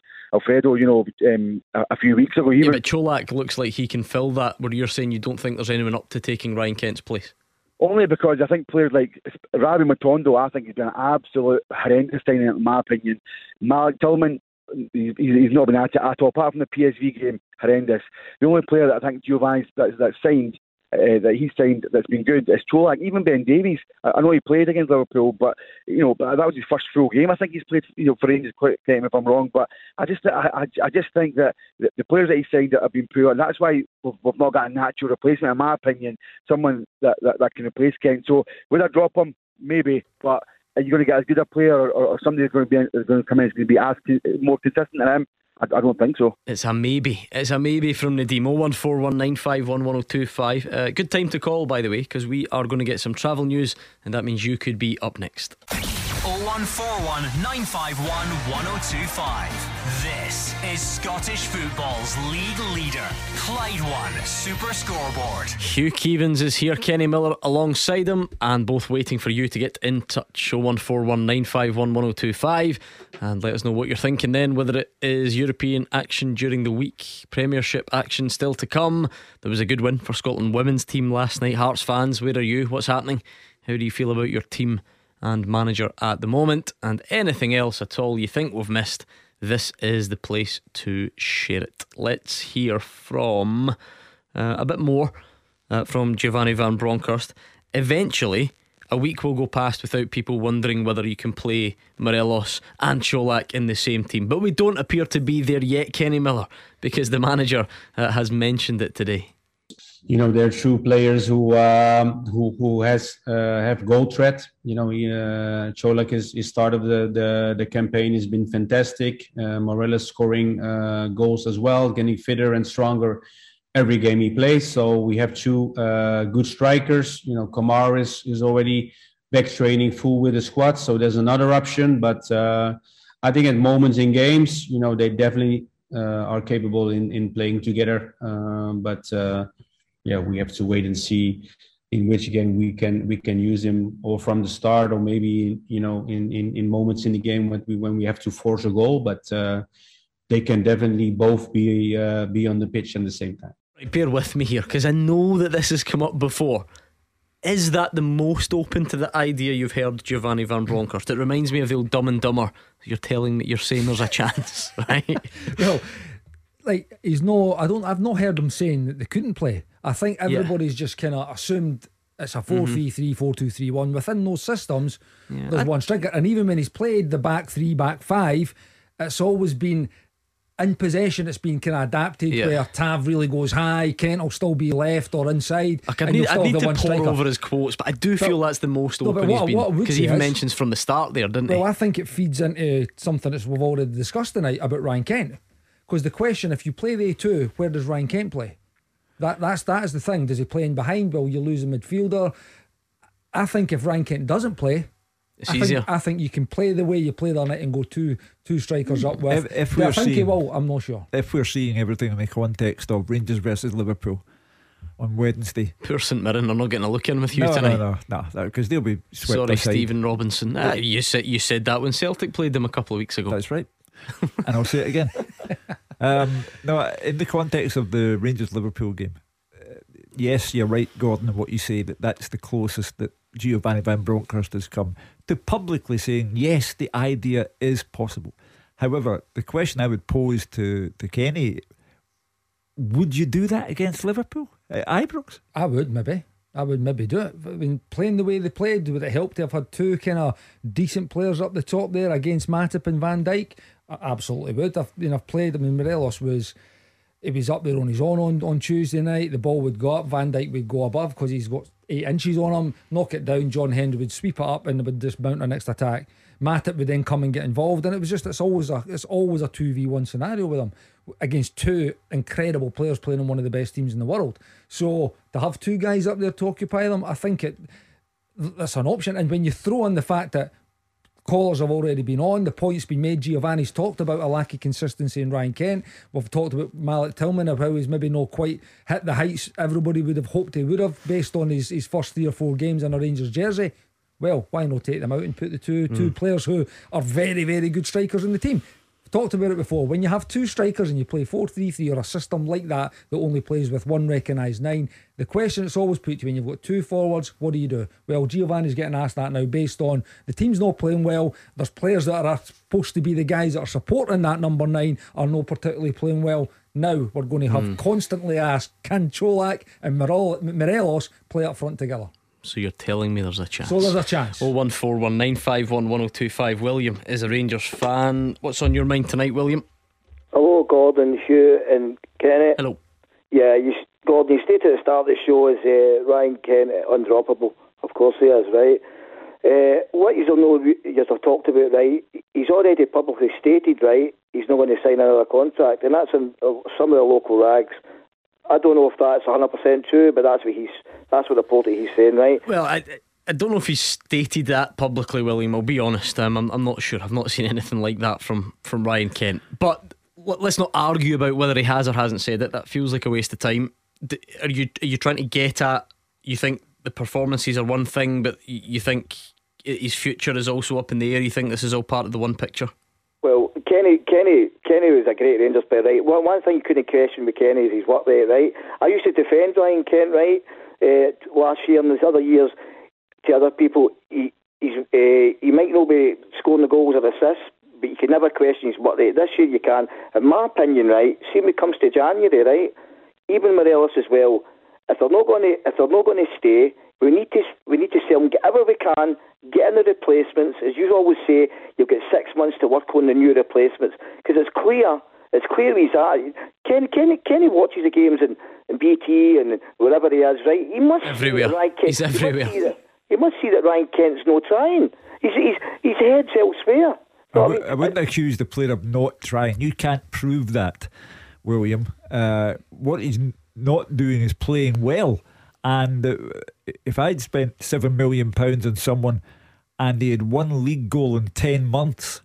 a few weeks ago. Yeah, but Cholak looks like he can fill that. Where you're saying you don't think there's anyone up to taking Ryan Kent's place. Only because I think players like Ravi Matondo, I think he's been an absolute horrendous time, in my opinion. Malik Tillman, he's not been at it at all. Apart from the PSV game, horrendous. The only player that I think Giovanni that's signed. That he's signed that's been good. It's Cholak, even Ben Davies. I know he played against Liverpool, but that was his first full game. I think he's played for Rangers. Correct me if I'm wrong, but I just think that the players that he signed that have been poor. That's why we've not got a natural replacement, in my opinion. Someone that can replace Kent. So would I drop him? Maybe, but are you going to get as good a player or somebody who's going to come in is going to be as more consistent than him? I don't think so. It's a maybe. It's a maybe from Nadeem. 01419511025. Good time to call, by the way, because we are going to get some travel news, and that means you could be up next. 0141 951 1025. This is Scottish football's league leader, Clyde One Super Scoreboard. Hugh Keevins is here, Kenny Miller alongside him, and both waiting for you to get in touch. 0141 951 1025 and let us know what you're thinking then, whether it is European action during the week, Premiership action still to come. There was a good win for Scotland women's team last night. Hearts fans, where are you? What's happening? How do you feel about your team and manager at the moment? And anything else at all you think we've missed, this is the place to share it. Let's hear from a bit more from Giovanni Van Bronckhorst. Eventually a week will go past without people wondering whether you can play Morelos and Cholak in the same team, but we don't appear to be there yet, Kenny Miller, because the manager has mentioned it today. They're true players who have goal threat. Cholak is start of the campaign has been fantastic. Morelos scoring goals as well, getting fitter and stronger every game he plays. So we have two good strikers. Kamar is already back training full with the squad, so there's another option. But I think at moments in games, they definitely are capable in playing together. We have to wait and see in which game we can use him, or from the start, or maybe in moments in the game when we have to force a goal. But they can definitely both be on the pitch at the same time. Right, bear with me here, because I know that this has come up before. Is that the most open to the idea you've heard, Giovanni Van Bronckhorst? It reminds me of the old Dumb and Dumber. You're saying there's a chance, right? Well, I've not heard him saying that they couldn't play. I think everybody's just kind of assumed it's a 4-3-3, 4-2-3-1. Within those systems, there's one striker. And even when he's played the back three, back five, it's always been in possession. It's been kind of adapted where Tav really goes high, Kent will still be left or inside. I need to pour over his quotes, but I do feel that's the most open he's been, because he even mentions from the start there, didn't he? Well, I think it feeds into something that we've already discussed tonight about Ryan Kent. Because the question, if you play the A2, where does Ryan Kent play? That is the thing. Does he play in behind? Will you lose a midfielder? I think if Ryan Kent doesn't play, it's easier. I think you can play the way you play the night and go two strikers up with. I think he will. I'm not sure. If we're seeing everything in the context of Rangers versus Liverpool on Wednesday, poor St Mirren are not getting a look in with you tonight. No, because they'll be swept Sorry, aside. Stephen Robinson. You said that when Celtic played them a couple of weeks ago. That's right. And I'll say it again. No, in the context of the Rangers-Liverpool game, yes, you're right, Gordon, in what you say, that's the closest that Giovanni Van Bronckhorst has come to publicly saying, yes, the idea is possible. However, the question I would pose to Kenny, would you do that against Liverpool at Ibrox? I would maybe do it. I mean, playing the way they played, would it help to have had two kind of decent players up the top there against Matip and Van Dijk? I absolutely would. I've played. I mean, Morelos was up there on his own on Tuesday night. The ball would go up, Van Dijk would go above because he's got 8 inches on him, knock it down, John Henry would sweep it up and they would just mount our next attack. Matip would then come and get involved, and it's always a 2v1 scenario with him against two incredible players playing on one of the best teams in the world. So to have two guys up there to occupy them, I think that's an option. And when you throw in the fact that callers have already been on, the point's been made, Giovanni's talked about a lack of consistency in Ryan Kent, we've talked about Malik Tillman, of how he's maybe not quite hit the heights everybody would have hoped he would have based on his first 3 or 4 games in a Rangers jersey. Well, why not take them out and put the two players who are very, very good strikers in the team? Talked about it before. When you have two strikers and you play 4-3-3 or a system like that only plays with one recognised 9, the question that's always put to you when you've got two forwards, what do? Well, Giovanni's getting asked that now based on the team's not playing well. There's players that are supposed to be the guys that are supporting that number 9 are not particularly playing well. Now we're going to have constantly asked, can Cholak and Morelos play up front together? So you're telling me there's a chance? So there's a chance. 01419511025. William is a Rangers fan. What's on your mind tonight, William? Hello, Gordon, Hugh and Kenny. Hello. Yeah, Gordon, you stated at the start of the show is Ryan Kent undroppable. Of course he is, right? What you have talked about, right? He's already publicly stated, right? He's not going to sign another contract, and that's in some of the local rags. I don't know if that's 100% true, but that's what the report he's saying, right? Well, I don't know if he's stated that publicly, William. I'll be honest. I'm not sure. I've not seen anything like that from Ryan Kent. But let's not argue about whether he has or hasn't said it. That feels like a waste of time. Are you trying to get at? You think the performances are one thing, but you think his future is also up in the air? You think this is all part of the one picture? Well, Kenny was a great Rangers player, right? One thing you couldn't question with Kenny is his work rate, right? I used to defend Ryan Kent, right? Last year and these other years to other people, he might not be scoring the goals or assists, but you can never question his work rate. This year you can. In my opinion, right? See when it comes to January, right? Even Morelos as well. If they're not going to stay, we need to sell them, get whatever we can, get in the replacements. As you always say, you'll get 6 months to work on the new replacements because it's clear he's at. Kenny watches the games in BT and wherever he is, right? He must everywhere. See that Ryan Kent, he's everywhere. He must see that Ryan Kent's not trying. His head's elsewhere. I wouldn't accuse the player of not trying. You can't prove that, William. What he's not doing is playing well. And if I'd spent £7 million on someone and he had one league goal in 10 months,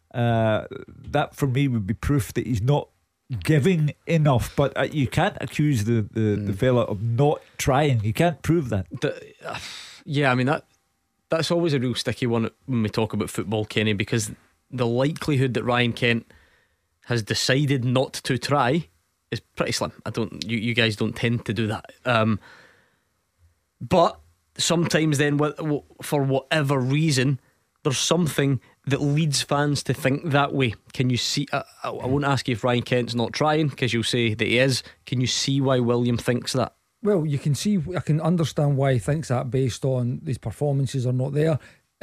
that for me would be proof that he's not giving enough. But you can't accuse the fella of not trying. You can't prove that. Yeah, I mean that's always a real sticky one when we talk about football, Kenny, because the likelihood that Ryan Kent has decided not to try is pretty slim. You guys don't tend to do that. But sometimes then, for whatever reason, there's something that leads fans to think that way. Can you see? I won't ask you if Ryan Kent's not trying, because you'll say that he is. Can you see why William thinks that? Well, you can see. I can understand why he thinks that based on these performances are not there.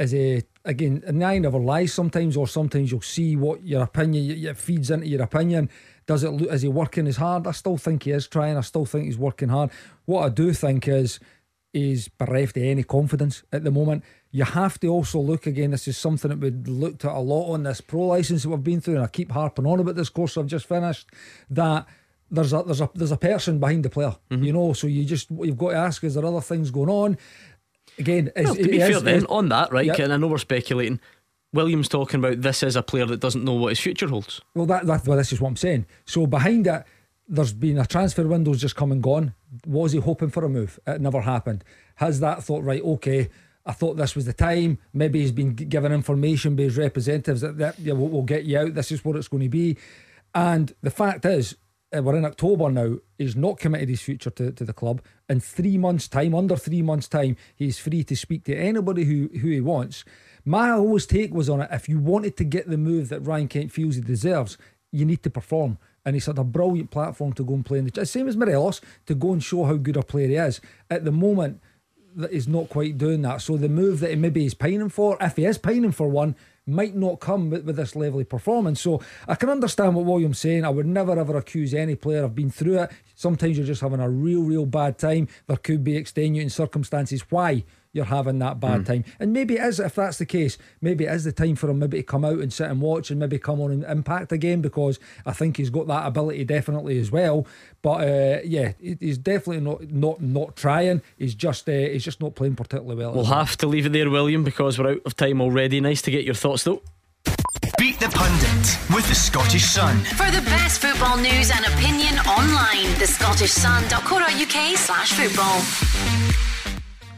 Again, an eye never lies sometimes, or sometimes you'll see what your opinion, it feeds into your opinion. Does it look, is he working as hard? I still think he is trying. I still think he's working hard. What I do think is bereft of any confidence at the moment. You have to also look, again, this is something that we've looked at a lot on this pro licence that we've been through, and I keep harping on about this course I've just finished, that there's a person behind the player, you know, so you've got to ask, is there other things going on? Again, to be fair then, on that, right, and I know we're speculating, William's talking about this as a player that doesn't know what his future holds. Well, this is what I'm saying. So behind it, there's been a transfer window's just come and gone. Was he hoping for a move? It never happened. Has that thought, right, okay, I thought this was the time, maybe he's been given information by his representatives that we'll get you out, this is what it's going to be. And the fact is, we're in October now, he's not committed his future to the club. In 3 months' time, under 3 months' time, he's free to speak to anybody who he wants. My always take was on it, if you wanted to get the move that Ryan Kent feels he deserves, you need to perform. And he's had a brilliant platform to go and play in the same as Morelos, to go and show how good a player he is. At the moment, that he's not quite doing that. So the move that he maybe is pining for, if he is pining for one, might not come with this level of performance. So I can understand what William's saying. I would never ever accuse any player of being through it. Sometimes you're just having a real bad time. There could be extenuating circumstances why you're having that bad time, and maybe it is. If that's the case, maybe it is the time for him maybe to come out and sit and watch and maybe come on and impact again, because I think he's got that ability definitely as well. But yeah, he's definitely not trying. He's just not playing particularly well. We'll have to leave it there, William, because we're out of time already. Nice to get your thoughts though. Beat the Pundit with the Scottish Sun. For the best football news and opinion online, thescottishsun.co.uk/football.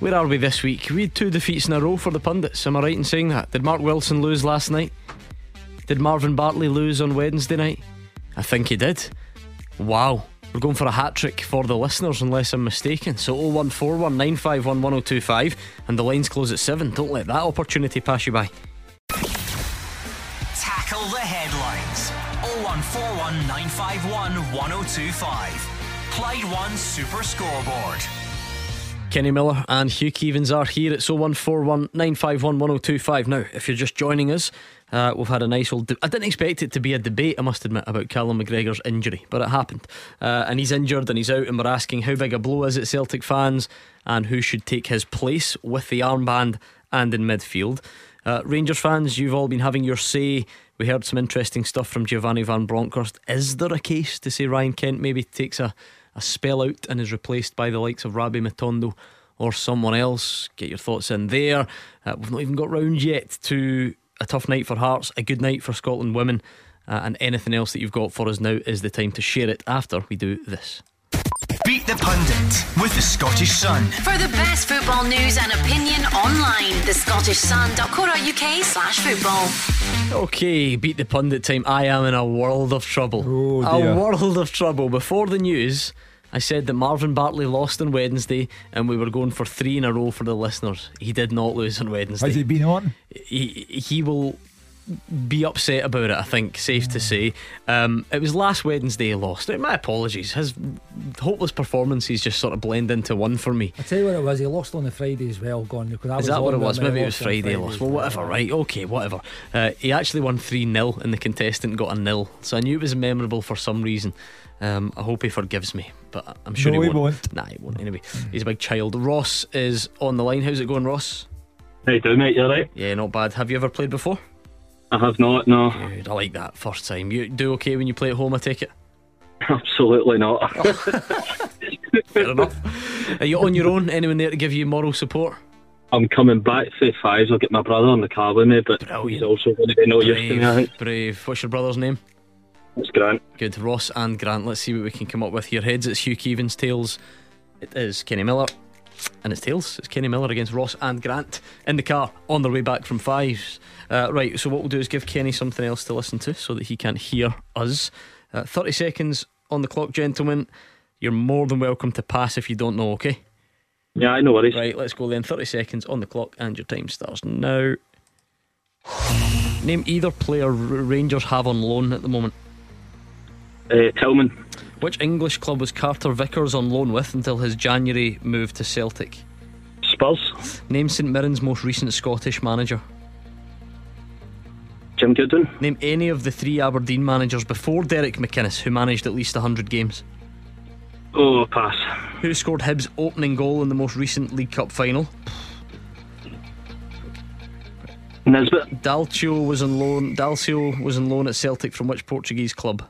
Where are we this week? We had 2 defeats in a row for the pundits. Am I right in saying that? Did Mark Wilson lose last night? Did Marvin Bartley lose on Wednesday night? I think he did. Wow. We're going for a hat-trick for the listeners unless I'm mistaken. So 0141 951 1025 and the lines close at 7. Don't let that opportunity pass you by. Tackle the headlines. 0141 951 1025. Clyde One Super Scoreboard. Kenny Miller and Hugh Keevins are here. It's 0141 951 1025. Now, if you're just joining us, we've had a nice old I didn't expect it to be a debate, I must admit, about Callum McGregor's injury, but it happened, and he's injured and he's out, and we're asking how big a blow is it, Celtic fans, and who should take his place with the armband and in midfield. Rangers fans, you've all been having your say. We heard some interesting stuff from Giovanni Van Bronckhorst. Is there a case to say Ryan Kent maybe takes a spell out and is replaced by the likes of Rabbi Matondo or someone else? Get your thoughts in there. We've not even got round yet to a tough night for Hearts, a good night for Scotland women, and anything else that you've got for us. Now is the time to share it after we do this. Beat the Pundit with the Scottish Sun. For the best football news and opinion online, thescottishsun.co.uk/football. Okay, beat the pundit time. I am in a world of trouble. Oh dear. A world of trouble. Before the news, I said that Marvin Bartley lost on Wednesday and we were going for 3 in a row for the listeners. He did not lose on Wednesday. Has he been on? He will be upset about it, I think, safe to say. It was last Wednesday he lost. My apologies. His hopeless performances just sort of blend into one for me. I tell you what it was, he lost on the Friday as well, Gordon. Is that what it was? Maybe it was Friday he lost. Well, whatever, right? Okay, whatever. He actually won 3-0 and the contestant got a 0. So I knew it was memorable for some reason. I hope he forgives me, but I'm sure he won't. Nah, he won't anyway. He's a big child. Ross is on the line. How's it going, Ross? How you doing, mate? You alright? Yeah, not bad. Have you ever played before? I have not, no. Good, I like that. First time. You do okay when you play at home, I take it? Absolutely not. Fair enough. Are you on your own? Anyone there to give you moral support? I'm coming back to 5. I'll get my brother on the car with me, but Brilliant. He's also going to be no use to me, I think. Brave. What's your brother's name? It's Grant. Good. Ross and Grant. Let's see what we can come up with here. Heads, it's Hugh Keevins. Tails, it is Kenny Miller. And it's tails, it's Kenny Miller against Ross and Grant in the car on their way back from 5s. Right, so what we'll do is give Kenny something else to listen to so that he can't hear us. 30 seconds on the clock, gentlemen. You're more than welcome to pass if you don't know, okay? Yeah, I know worries. Right, let's go then. 30 seconds on the clock and your time starts now. Name either player Rangers have on loan at the moment. Tillman. Which English club was Carter Vickers on loan with until his January move to Celtic? Spurs. Name St Mirren's most recent Scottish manager. Jim Goodwin. Name any of the 3 Aberdeen managers before Derek McInnes who managed at least 100 games. Oh, pass. Who scored Hibs' opening goal in the most recent League Cup final? Nisbet. Dalcio was on loan at Celtic from which Portuguese club?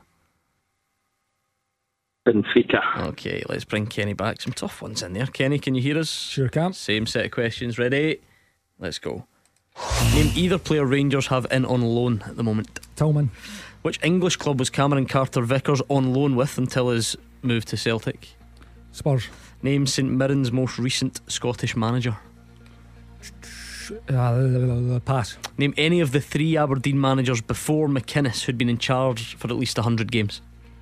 Benfica. Okay, let's bring Kenny back. Some tough ones in there. Kenny, can you hear us? Sure can. Same set of questions. Ready? Let's go. Name either player Rangers have in on loan at the moment. Tillman. Which English club was Cameron Carter Vickers on loan with until his move to Celtic? Spurs. Name St Mirren's most recent Scottish manager. Pass. Name any of the 3 Aberdeen managers before McInnes who'd been in charge for at least 100 games.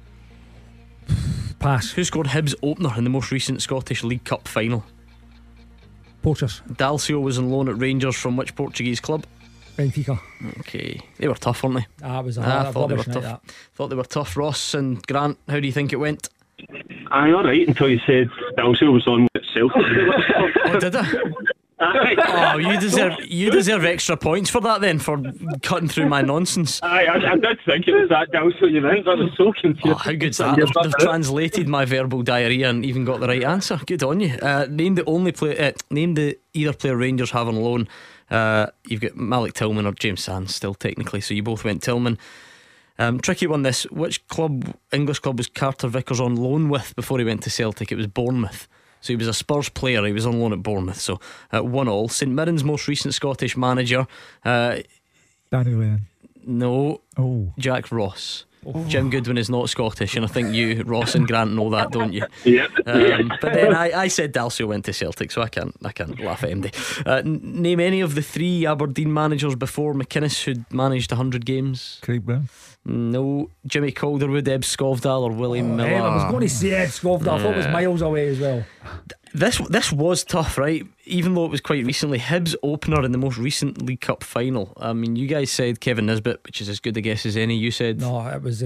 Pass. Who scored Hibs' opener in the most recent Scottish League Cup final? Poachers. Dalcio was on loan at Rangers from which Portuguese club? Benfica. Okay, they were tough, weren't they? It was a I thought they were night, tough. that. Thought they were tough. Ross and Grant, how do you think it went? Aye, alright, until you said Dalcio was on with Celtic. Oh, did I? Oh, you deserve extra points for that then, for cutting through my nonsense. I did think it was that Dalcio you meant. I was so confused. Oh, how good's that? They've translated my verbal diarrhea and even got the right answer. Good on you. Name the either player Rangers have on loan. You've got Malik Tillman or James Sands still technically, so you both went Tillman. Tricky one this. Which English club was Carter Vickers on loan with before he went to Celtic? It was Bournemouth. So he was a Spurs player. He was on loan at Bournemouth. So 1-1. St Mirren's most recent Scottish manager. Danny Lennon. No. Oh. Jack Ross. Jim Goodwin is not Scottish, and I think you, Ross and Grant, know that, don't you? Yeah. But then I said Dalcio went to Celtic, so I can't laugh at MD. Name any of the 3 Aberdeen managers before McInnes who'd managed 100 games. Craig Brown. No. Jimmy Calderwood, Eb Scovdale, or Willie Miller. I was going to say Ed Scovdale. I thought it was miles away as well. This was tough, right? Even though it was quite recently. Hibs opener in the most recent League Cup final. I mean, you guys said Kevin Nisbet, which is as good a guess as any. You said no. It was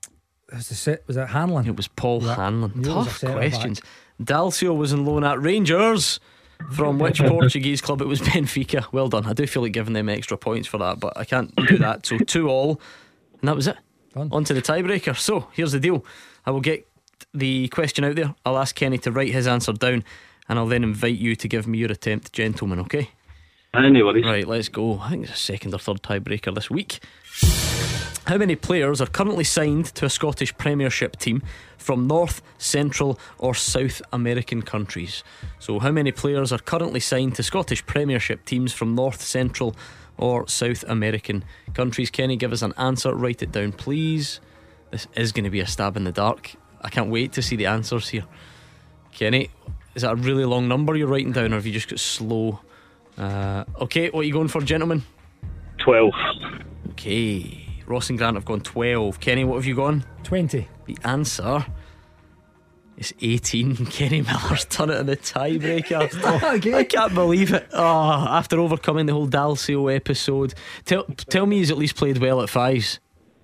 was it Hanlon? It was Paul Hanlon. Tough questions. Back. Dalcio was on loan at Rangers. From which Portuguese club? It was Benfica. Well done. I do feel like giving them extra points for that, but I can't do that. So 2-2, and that was it. Done. On to the tiebreaker. So here's the deal. I will get the question out there. I'll ask Kenny to write his answer down, and I'll then invite you to give me your attempt, gentlemen. Okay? No worries. Right, let's go. I think it's a second or third tiebreaker this week. How many players are currently signed to a Scottish Premiership team from North, Central or South American countries? So how many players are currently signed to Scottish Premiership teams from North, Central or South American countries? Kenny, give us an answer. Write it down, please. This is going to be a stab in the dark. I can't wait to see the answers here. Kenny, is that a really long number you're writing down, or have you just got slow? Okay, what are you going for, gentlemen? 12. Okay, Ross and Grant have gone 12. Kenny, what have you gone? 20. The answer is 18. Kenny Miller's done it in the tiebreaker. I can't believe it. After overcoming the whole Dalcio episode. Tell me he's at least played well at 5s.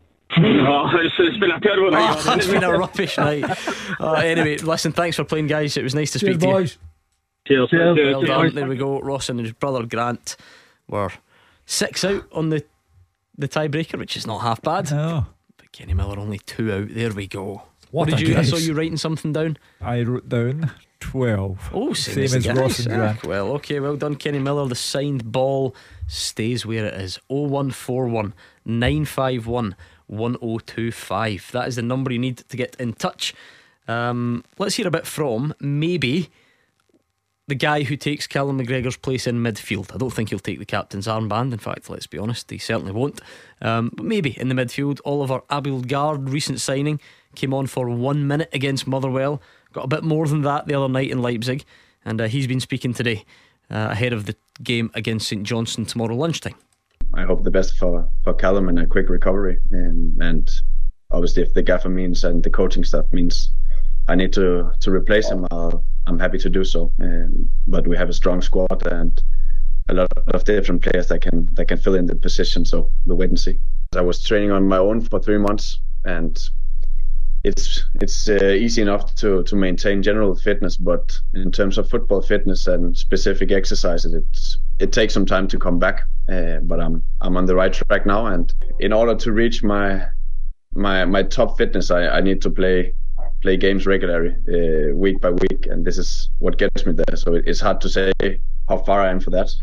It's been a terrible night. It's been a rubbish night. Anyway, listen, thanks for playing, guys. It was nice to speak to boys. You. Cheers. Well done. There we go. Ross and his brother Grant were 6 out on the tiebreaker, which is not half bad. No. But Kenny Miller only 2 out. There we go. What did a you? guess. I saw you writing something down. I wrote down 12. Oh, same as Ross and Grant. Well, okay, well done, Kenny Miller. The signed ball stays where it is. 0141 951 1025. That is the number you need to get in touch. Let's hear a bit from maybe the guy who takes Callum McGregor's place in midfield. I don't think he'll take the captain's armband. In fact, let's be honest, he certainly won't. But maybe in the midfield. Oliver Abildgaard, recent signing, came on for 1 minute against Motherwell. Got a bit more than that the other night in Leipzig, and he's been speaking today ahead of the game against St Johnstone tomorrow lunchtime. I hope the best for Callum and a quick recovery, and obviously if the gaffer means and the coaching staff means I need to replace him, I'm happy to do so. But we have a strong squad and a lot of different players that can fill in the position, so we'll wait and see. I was training on my own for 3 months, and it's easy enough to maintain general fitness, but in terms of football fitness and specific exercises, it takes some time to come back. But I'm on the right track now, and in order to reach my top fitness, I need to play games regularly, week by week, and this is what gets me there. So it's hard to say how far I am for that.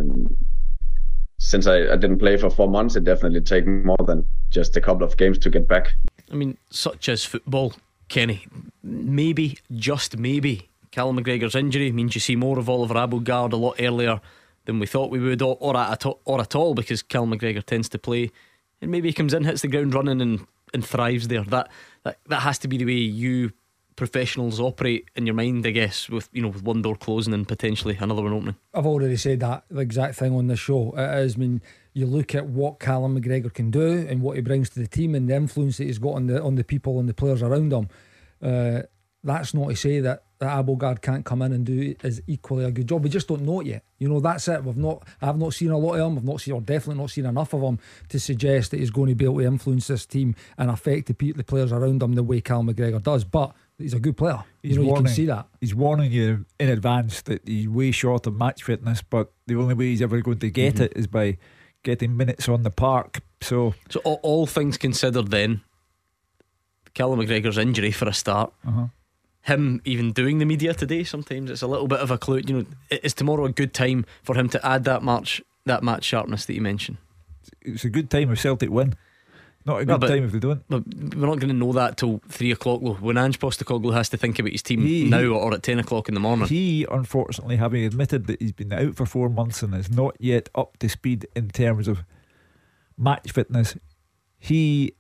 Since I didn't play for 4 months, it definitely takes more than just a couple of games to get back. I mean, such as football, Kenny. Maybe, just maybe, Callum McGregor's injury means you see more of Oliver Abildgaard a lot earlier than we thought we would, or at all, because Callum McGregor tends to play, and maybe he comes in, hits the ground running, and thrives there. That has to be the way you professionals operate in your mind, I guess, with one door closing and potentially another one opening. I've already said that the exact thing on the show. It is, I mean, you look at what Callum McGregor can do and what he brings to the team and the influence that he's got on the people and the players around him. That's not to say that Abildgaard can't come in and do as equally a good job. We just don't know it yet. That's it. I've not seen a lot of him. Definitely not seen enough of him to suggest that he's going to be able to influence this team and affect the players around him the way Callum McGregor does. But he's a good player. You can see that. He's warning you in advance that he's way short of match fitness, but the only way he's ever going to get it is by getting minutes on the park. So all things considered, then Callum McGregor's injury for a start, him even doing the media today, sometimes it's a little bit of a clue. Is tomorrow a good time for him to add that match sharpness that you mentioned? It's a good time if Celtic win. Not a good time if they don't. But we're not going to know that till 3 o'clock though, when Ange Postecoglou has to think about his team now or at 10 o'clock in the morning. He, unfortunately, having admitted that he's been out for 4 months and is not yet up to speed in terms of match fitness, he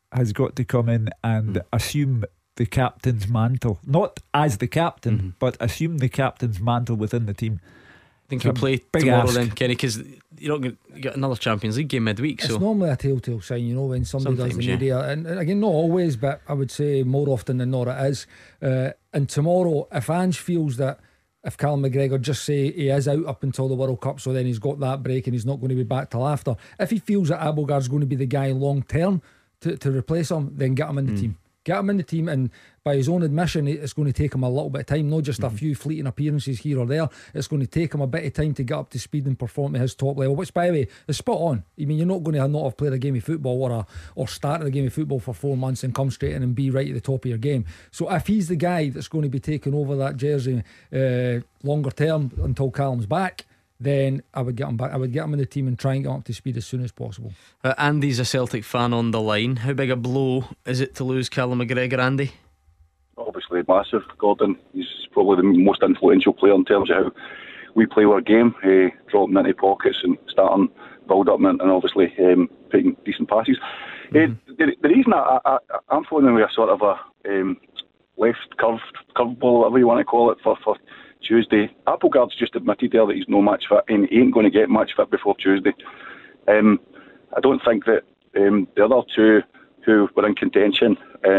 has got to come in and assume the captain's mantle, not as the captain, but assume the captain's mantle within the team. I think he'll play tomorrow then, Kenny, because you're not going to get another Champions League game midweek. It's normally a telltale sign, you know, when somebody does the media, and again, not always, but I would say more often than not it is. And tomorrow, if Ange feels that if Callum McGregor just say he is out up until the World Cup, so then he's got that break and he's not going to be back till after, if he feels that Abelgard's going to be the guy long term to replace him, then get him in the team. Get him in the team, and by his own admission, it's going to take him a little bit of time, not just a few fleeting appearances here or there. It's going to take him a bit of time to get up to speed and perform at his top level, which, by the way, is spot on. I mean, you're not going to not have played a game of football or started a game of football for 4 months and come straight in and be right at the top of your game. So if he's the guy that's going to be taking over that jersey longer term until Callum's back, then I would get him back. I would get him in the team and try and get him up to speed as soon as possible. Andy's a Celtic fan on the line. How big a blow is it to lose Callum McGregor, Andy? Obviously massive, Gordon. He's probably the most influential player in terms of how we play our game, dropping into pockets and starting build up and obviously putting decent passes. The reason I'm phoning with a sort of a left curveball, whatever you want to call it, for Tuesday. Applegard's just admitted there that he's no match fit and he ain't going to get match fit before Tuesday. I don't think that the other two who were in contention,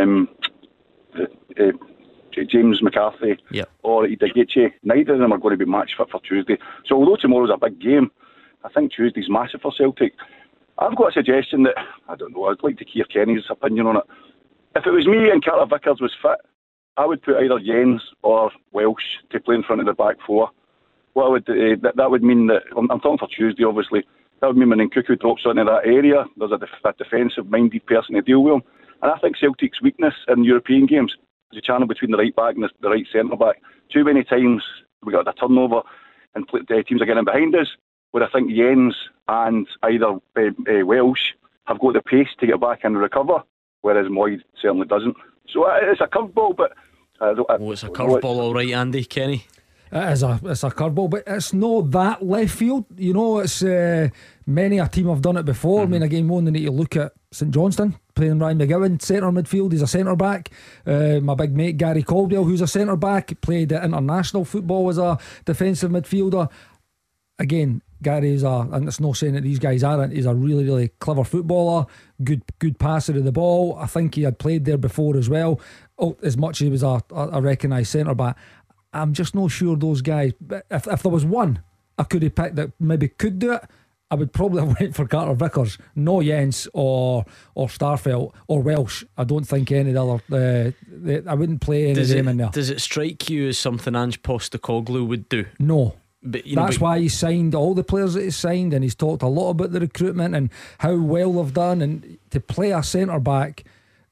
James McCarthy or Idegichi, neither of them are going to be match fit for Tuesday. So although tomorrow's a big game, I think Tuesday's massive for Celtic. I've got a suggestion that, I don't know, I'd like to hear Kenny's opinion on it. If it was me and Carter Vickers was fit, I would put either Jens or Welsh to play in front of the back four. What would that would mean that I'm talking for Tuesday, obviously. That would mean when Nkuku drops onto that area, there's a defensive-minded person to deal with him. And I think Celtic's weakness in European games is a channel between the right back and the right centre back. Too many times we got a turnover and teams are getting behind us, where I think Jens and either Welsh have got the pace to get back and recover, whereas Moyd certainly doesn't. So it's a curveball, but it's a curveball, all right, Andy. Kenny? It's a curveball, but it's not that left field. You know, it's many a team have done it before. I mean, again, we only need to look at St Johnstone playing Ryan McGowan, centre midfield. He's a centre back. My big mate Gary Caldwell, who's a centre back, played at international football as a defensive midfielder. Again, Gary's and it's not saying that these guys aren't, he's a really, really clever footballer, good passer of the ball. I think he had played there before as well, as much as he was a recognised centre back. I'm just not sure those guys, but if there was one I could have picked that maybe could do it, I would probably have went for Carter Vickers, no Jens or Starfelt or Welsh. I don't think any of the other I wouldn't play any of them in there. Does it strike you as something Ange Postecoglou would do? No. But, that's why he signed all the players that he signed, and he's talked a lot about the recruitment and how well they've done, and to play a centre back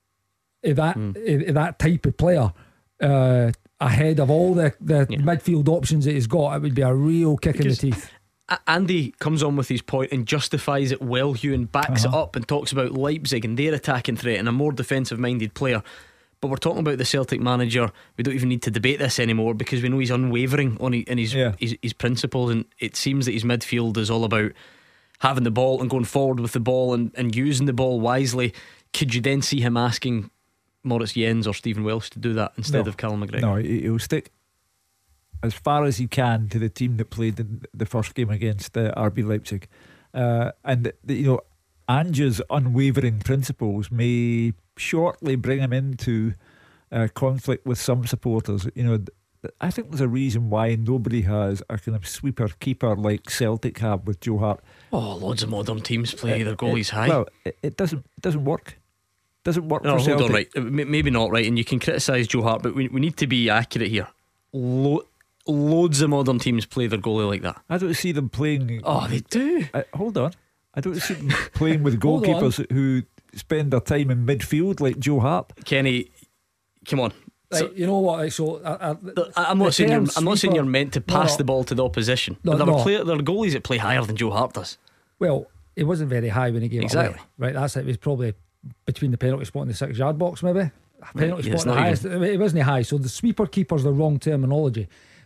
that type of player ahead of all the midfield options that he's got, it would be a real kick in the teeth. Andy comes on with his point and justifies it well, Hugh, and backs it up and talks about Leipzig and their attacking threat and a more defensive minded player. But we're talking about the Celtic manager. We don't even need to debate this anymore because we know he's unwavering on his principles, and it seems that his midfield is all about having the ball and going forward with the ball and using the ball wisely. Could you then see him asking Moritz Jens or Stephen Welsh to do that instead of Callum McGregor? No, he'll stick as far as he can to the team that played in the first game against RB Leipzig, and Ange's unwavering principles may shortly bring him into conflict with some supporters. I think there's a reason why nobody has a kind of sweeper keeper like Celtic have with Joe Hart. Loads of modern teams play their goalies high. Well, it doesn't work. Doesn't work for Celtic. Hold on, right? Maybe not, right? And you can criticise Joe Hart, but we need to be accurate here. Loads of modern teams play their goalie like that. I don't see them playing. Oh, they do. Hold on. I don't see them playing with goalkeepers who spend their time in midfield like Joe Hart. Kenny, come on. Right, you know what? So I'm not saying you're meant to pass the ball to the opposition. But there are goalies that play higher than Joe Hart does. Well, it wasn't very high when he gave it away. Right, that's it. It was probably between the penalty spot and the 6-yard box, maybe. Penalty spot, the highest. It wasn't high. So the sweeper keeper's the wrong terminology.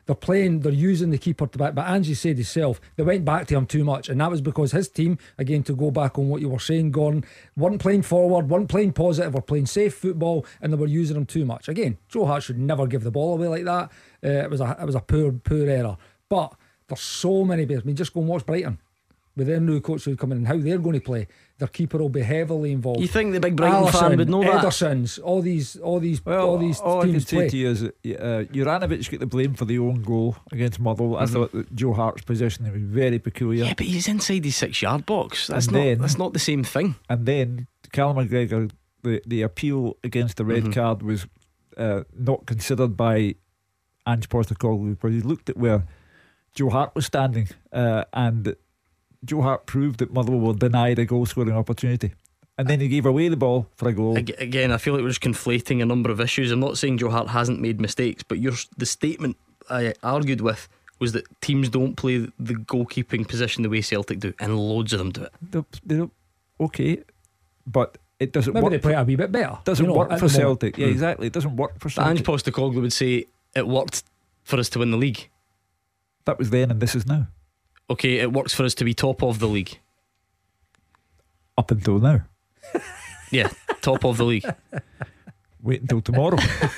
they're using the keeper to back. But Angie said himself, they went back to him too much, and that was because his team, again, to go back on what you were saying, Gordon, weren't playing forward, weren't playing positive, or playing safe football, and they were using him too much. Again, Joe Hart should never give the ball away like that. It was a poor error. But there's so many players. I mean, just go and watch Brighton with their new coach who's coming in, how they're going to play. Their keeper will be heavily involved. You think the big Brighton fan would know that? Ederson's, all these all teams I can say play. to you is Juranovic got the blame for the own goal against Motherwell. I thought that Joe Hart's positioning was very peculiar. Yeah, but he's inside his 6-yard box. That's not the same thing. And then Callum McGregor, the appeal against the red card was not considered by Ange Postecoglou, because he looked at where Joe Hart was standing, and Joe Hart proved that Motherwell were denied a goal scoring opportunity, and then he gave away the ball for a goal. Again, I feel like we're just conflating a number of issues. I'm not saying Joe Hart hasn't made mistakes, but the statement I argued with was that teams don't play the goalkeeping position the way Celtic do, and loads of them do it. They don't, okay, but it doesn't Maybe work. They play a wee bit better. Doesn't work for Celtic. Yeah, exactly. It doesn't work for Celtic. Ange Postecoglou would say it worked for us to win the league. That was then, and this is now. Okay, it works for us to be top of the league. Up until now. Yeah, top of the league. Wait until tomorrow.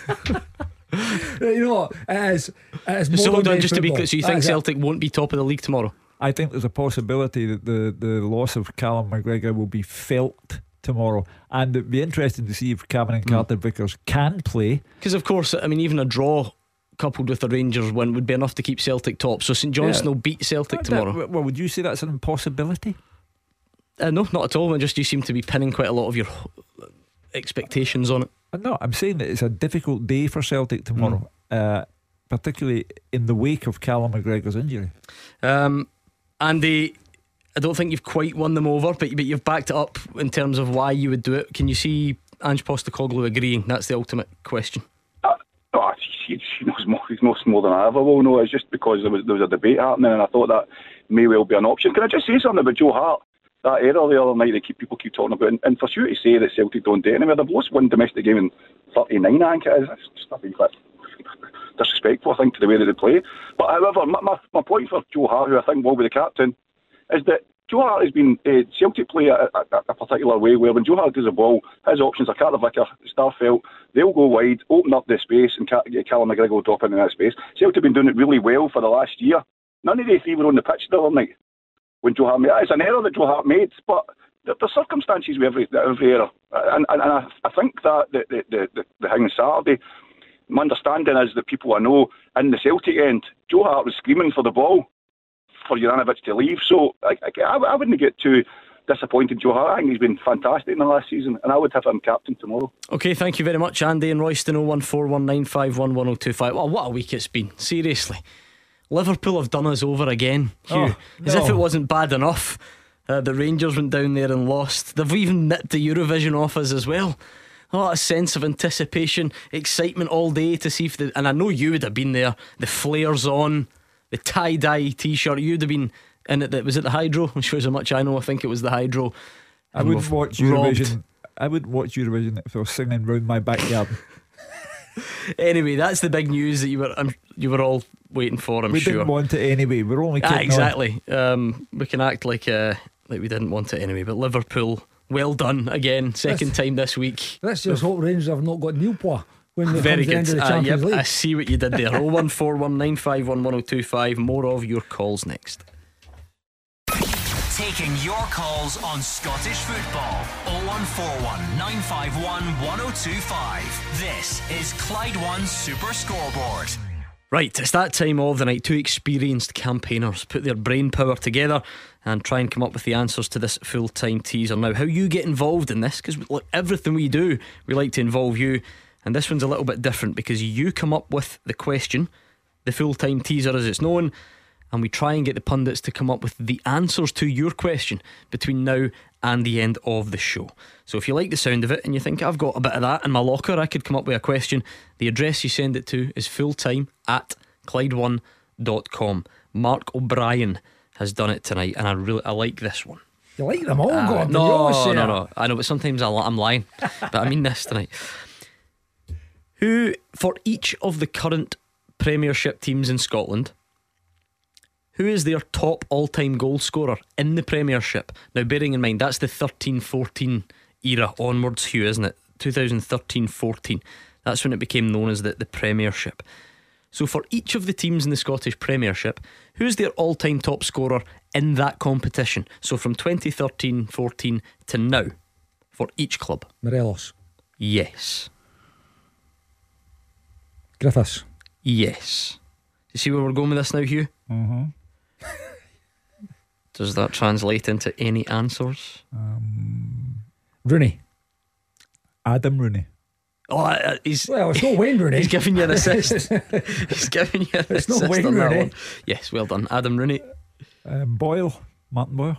You know what? It is more so hold on, just football. to be clear, so you think Celtic won't be top of the league tomorrow? I think there's a possibility that the loss of Callum McGregor will be felt tomorrow, and it'd be interesting to see if Cameron Carter-Vickers can play, because of course, I mean, even a draw coupled with a Rangers win would be enough to keep Celtic top. So St Johnstone will beat Celtic tomorrow. Well, would you say that's an impossibility? No, not at all. Just you seem to be pinning quite a lot of your expectations on it. No, I'm saying that it's a difficult day for Celtic tomorrow, particularly in the wake of Callum McGregor's injury. Andy, I don't think you've quite won them over, but you've backed it up in terms of why you would do it. Can you see Ange Postecoglou agreeing? That's the ultimate question. He knows more than I ever will know. It's just because there was a debate happening, and I thought that may well be an option. Can I just say something about Joe Hart? That error the other night that people keep talking about, and for you to say that Celtic don't do it anywhere, they've lost one domestic game in 39, I think it is. That's just a bit disrespectful, I think, to the way that they play. But however, my point for Joe Hart, who I think will be the captain, is that Joe Hart has been Celtic play a particular way where when Joe Hart does a ball, his options are Carter-Vickers, Starfelt, they'll go wide, open up the space, and Callum McGregor will drop in that space. Celtic have been doing it really well for the last year. None of the three were on the pitch the other night when Joe Hart made it. It's an error that Joe Hart made, but there's circumstances with every error, and I think that the thing on Saturday, my understanding is that people I know in the Celtic end, Joe Hart was screaming for the ball for Juranovic to leave, so I wouldn't get too disappointed. Joe Hart, I think he's been fantastic in the last season, and I would have him captain tomorrow. Okay, thank you very much, Andy and Royston. 01419511025. Well, what a week it's been, seriously. Liverpool have done us over again, Hugh. As if it wasn't bad enough the Rangers went down there and lost. They've even nipped the Eurovision off us as well. Oh, a sense of anticipation, excitement all day to see if and I know you would have been there, the flares on, the tie-dye t-shirt. You'd have been in it. Was it the Hydro? Which shows how much I know. I think it was the Hydro. I wouldn't watch Eurovision. I wouldn't watch Eurovision if I was singing round my backyard. Anyway, that's the big news that you were all waiting for. I'm sure we didn't want it anyway. We're only kidding. Exactly. We can act like we didn't want it anyway. But Liverpool, well done again. Second time this week. Let's just hope Rangers have not got Newport when they very come to the good. end of the Champions League. I see what you did there. 01419511025. More of your calls next. Taking your calls on Scottish football. 0141 951 1025. This is Clyde One Super Scoreboard. Right, it's that time of the night. Two experienced campaigners put their brain power together and try and come up with the answers to this full-time teaser. Now, how you get involved in this, because everything we do, we like to involve you, and this one's a little bit different because you come up with the question, the full-time teaser as it's known, and we try and get the pundits to come up with the answers to your question between now and the end of the show. So if you like the sound of it and you think I've got a bit of that in my locker, I could come up with a question, the address you send it to is fulltime@clyde1.com. Mark O'Brien has done it tonight, and I like this one. You like them all, God? No, I know, but sometimes I'm lying. But I mean this tonight. Who, for each of the current Premiership teams in Scotland, who is their top all-time goal scorer in the Premiership? Now, bearing in mind that's the 13-14 era onwards, Hugh, isn't it? 2013-14. That's when it became known as the Premiership. So for each of the teams in the Scottish Premiership, who's their all-time top scorer in that competition? So from 2013-14 to now, for each club. Morelos. Yes. Griffiths. Yes. You see where we're going with this now, Hugh? Mm-hmm. Does that translate into any answers? Rooney. Adam Rooney. Oh, it's not Wayne Rooney. He's giving you an assist. He's giving you an assist. It's not Wayne on that Rooney. one. Yes, well done, Adam Rooney. Boyle. Martin Boyle.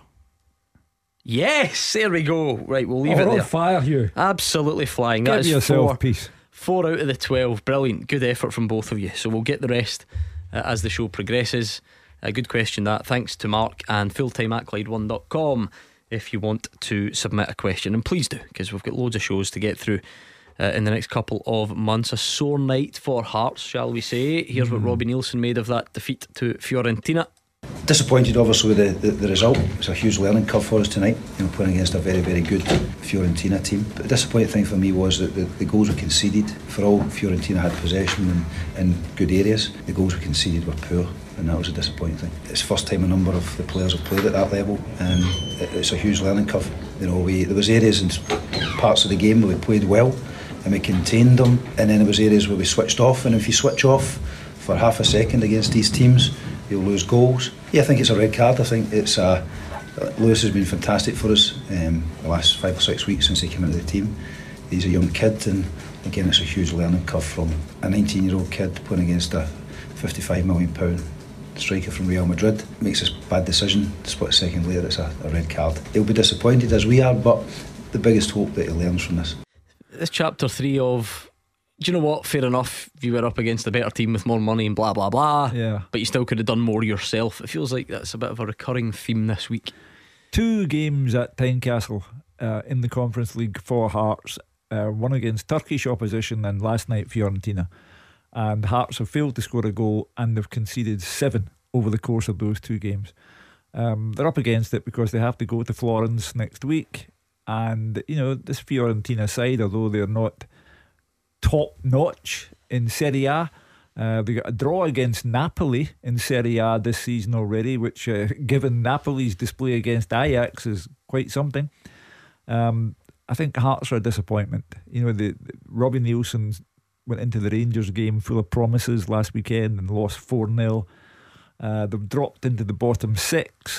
Yes, there we go. Right, we'll leave it We're there. on fire, Hugh. Absolutely flying. Give That is yourself four. peace. 4 out of the 12. Brilliant. Good effort from both of you. So we'll get the rest as the show progresses. A good question that. Thanks to Mark, and fulltimeatclyde1.com if you want to submit a question. And please do, because we've got loads of shows to get through in the next couple of months. A sore night for Hearts, shall we say. Here's what Robbie Nielsen made of that defeat to Fiorentina. Disappointed obviously with the result. It's a huge learning curve for us tonight, playing against a very, very good Fiorentina team. But the disappointing thing for me was that the goals were conceded. For all Fiorentina had possession in good areas, the goals were conceded were poor, and that was a disappointing thing. It's the first time a number of the players have played at that level, and it's a huge learning curve. There was areas and parts of the game where we played well and we contained them, and then there was areas where we switched off, and if you switch off for half a second against these teams, you'll lose goals. Yeah, I think it's a red card. I think it's Lewis has been fantastic for us the last 5 or 6 weeks since he came into the team. He's a young kid, and again it's a huge learning curve from a 19-year-old kid playing against a £55 million striker from Real Madrid. Makes a bad decision, split second later it's a red card. He'll be disappointed as we are, but the biggest hope that he learns from this. This chapter 3 of, do you know what, fair enough, if you were up against a better team with more money and blah blah blah, yeah, but you still could have done more yourself. It feels like that's a bit of a recurring theme this week. 2 games at Tynecastle in the Conference League for Hearts, one against Turkish opposition and last night Fiorentina, and Hearts have failed to score a goal and they've conceded 7 over the course of those 2 games. They're up against it because they have to go to Florence next week, and this Fiorentina side, although they're not top notch in Serie A, they got a draw against Napoli in Serie A this season already, which given Napoli's display against Ajax is quite something. I think Hearts are a disappointment. Robbie Nielsen went into the Rangers game full of promises last weekend and lost 4-0. They've dropped into the bottom 6.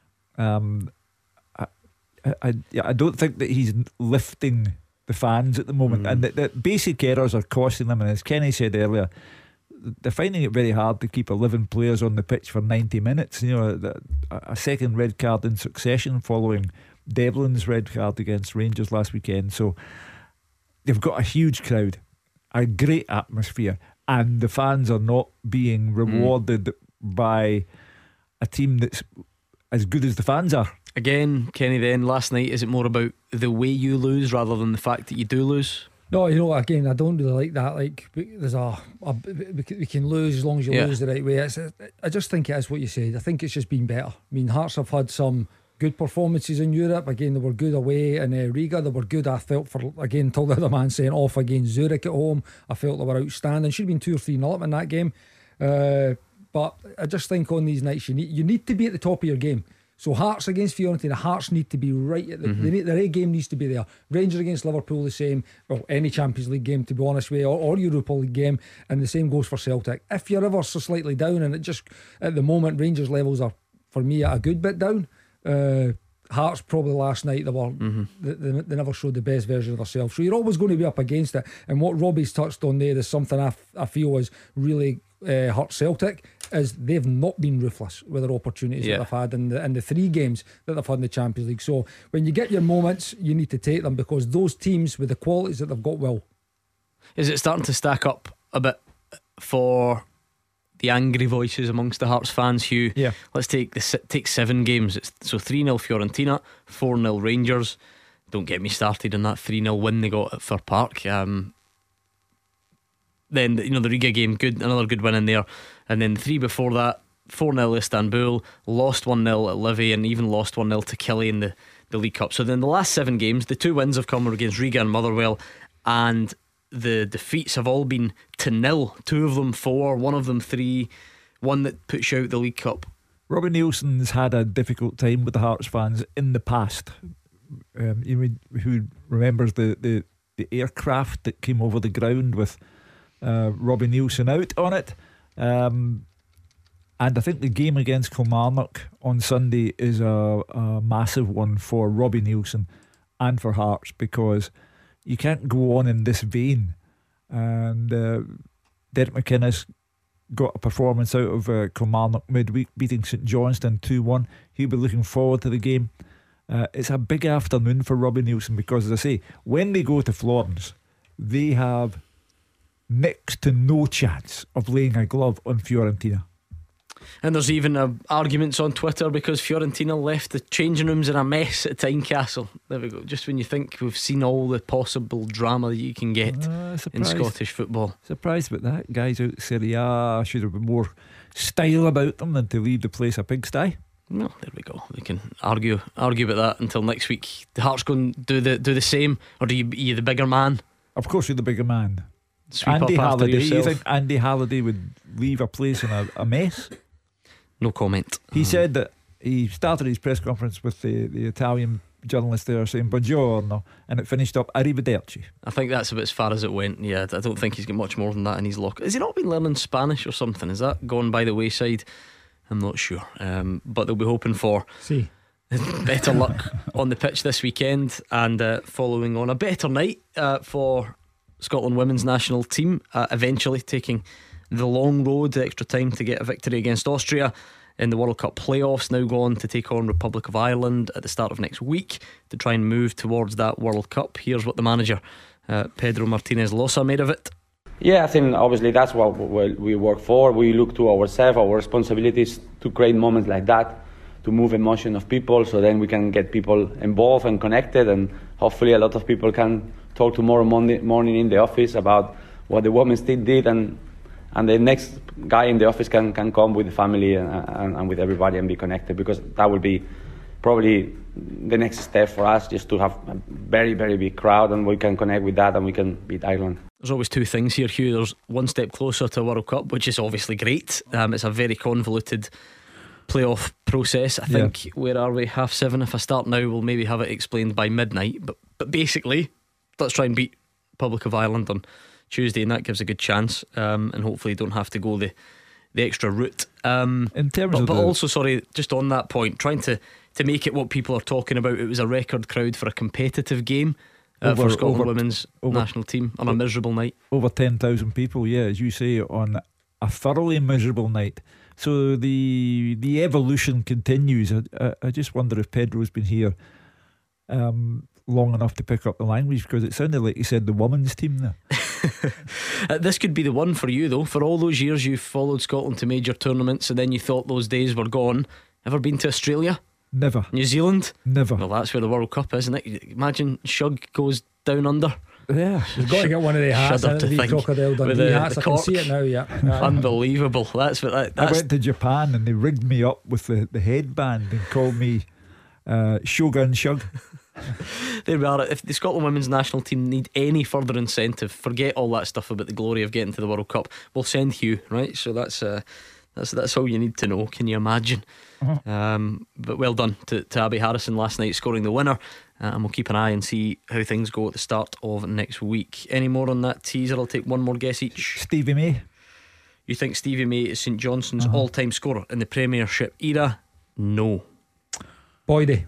I don't think that he's lifting the fans at the moment, and the basic errors are costing them. And as Kenny said earlier, they're finding it very hard to keep 11 players on the pitch for 90 minutes. A second red card in succession following Devlin's red card against Rangers last weekend. So they've got a huge crowd, a great atmosphere, and the fans are not being rewarded by a team that's as good as the fans are. Again, Kenny, then last night, is it more about the way you lose rather than the fact that you do lose? No, again, I don't really like that. Like, there's we can lose as long as you lose the right way. I just think it is what you said. I think it's just been better. I mean, Hearts have had some good performances in Europe. Again, they were good away in Riga. They were good, I felt, for, again, until the other man sent off against Zurich at home. I felt they were outstanding. Should have been 2 or 3-0 up in that game. But I just think on these nights you need to be at the top of your game. So Hearts against Fiorentina, Hearts need to be right at their A game needs to be there. Rangers against Liverpool, the same. Well, any Champions League game, to be honest with you, or Europa League game, and the same goes for Celtic. If you're ever so slightly down, and it just at the moment Rangers levels are for me a good bit down. Hearts probably last night they were they never showed the best version of themselves. So you're always going to be up against it. And what Robbie's touched on there is something I feel is really hurt Celtic, is they've not been ruthless with their opportunities that they've had in the 3 games that they've had in the Champions League. So when you get your moments, you need to take them, because those teams with the qualities that they've got will. Is it starting to stack up a bit for the angry voices amongst the Hearts fans, Hugh? Yeah. Let's take 7 games. So 3-0 Fiorentina, 4-0 Rangers. Don't get me started on that 3-0 win they got at Fir Park. then the Riga game, another good win in there, and then 3 before that, 4-0 Istanbul, lost 1-0 at Livy, and even lost 1-0 to Killie in the League Cup. So then the last 7 games, the 2 wins have come against Riga and Motherwell, and the defeats have all been to 0. 2 of them 4, 1 of them 3, one that puts you out the League Cup. Robbie Nielsen's had a difficult time with the Hearts fans in the past. Who remembers the aircraft that came over the ground with Robbie Nielsen out on it? And I think the game against Kilmarnock on Sunday is a massive one for Robbie Nielsen and for Hearts, because you can't go on in this vein. And Derek McInnes got a performance out of Kilmarnock midweek, beating St Johnstone 2-1. He'll be looking forward to the game. It's a big afternoon for Robbie Nielsen, because, as I say, when they go to Florence, they have next to no chance of laying a glove on Fiorentina. And there's even arguments on Twitter because Fiorentina left the changing rooms in a mess at Tynecastle. There we go. Just when you think we've seen all the possible drama that you can get in Scottish football. Surprised about that. Guys out Serie A should have been more style about them than to leave the place a pigsty. Well, there we go. We can argue about that until next week. The Hearts go and do the same, or are you the bigger man? Of course you're the bigger man. Sweep Andy up after Halliday. yourself. You think Andy Halliday would leave a place in a mess? No comment. He said that he started his press conference with the Italian journalist there saying buongiorno, and it finished up arrivederci. I think that's about as far as it went. Yeah, I don't think he's got much more than that in his locker. Has he not been learning Spanish or something? Has that gone by the wayside? I'm not sure, but they'll be hoping for better luck on the pitch this weekend, and following on a better night for Scotland women's national team, eventually taking the long road, extra time to get a victory against Austria in the World Cup playoffs. Now go on to take on Republic of Ireland at the start of next week to try and move towards that World Cup. Here's what the manager Pedro Martinez Losa made of it. Yeah, I think obviously that's what we work for. We look to ourselves, our responsibilities to create moments like that, to move emotion of people, so then we can get people involved and connected, and hopefully a lot of people can talk tomorrow morning in the office about what the women's team did, and the next guy in the office can come with the family and with everybody and be connected, because that will be probably the next step for us, just to have a very, very big crowd, and we can connect with that and we can beat Ireland. There's always 2 things here, Hugh. There's one step closer to a World Cup, which is obviously great. It's a very convoluted playoff process. I think, where are we? 7:30. If I start now, we'll maybe have it explained by midnight. But basically, let's try and beat Republic of Ireland on Tuesday, and that gives a good chance. And hopefully don't have to go the extra route. In terms of also, sorry, just on that point, trying to make it what people are talking about. It was a record crowd for a competitive game for Scotland women's national team on a miserable night. Over 10,000 people, as you say, on a thoroughly miserable night. So the evolution continues. I just wonder if Pedro's been here long enough to pick up the language, because it sounded like he said the women's team there. This could be the one for you, though. For all those years you've followed Scotland to major tournaments, and then you thought those days were gone. Ever been to Australia? Never. New Zealand? Never. Well, that's where the World Cup is, isn't it? Imagine Shug goes down under. Yeah, you've got to get one of the hats, the Crocodile Dundee hats. I can see it now. Unbelievable. That's what I went to Japan and they rigged me up with the headband and called me Shogun Shug. There we are. If the Scotland women's national team need any further incentive, forget all that stuff about the glory of getting to the World Cup. We'll send Hugh, right? So that's all you need to know. Can you imagine? But well done to Abby Harrison last night, scoring the winner. And we'll keep an eye and see how things go at the start of next week. Any more on that teaser? I'll take one more guess each. Stevie May. You think Stevie May is St Johnstone's all-time scorer in the Premiership era? No. Boydie.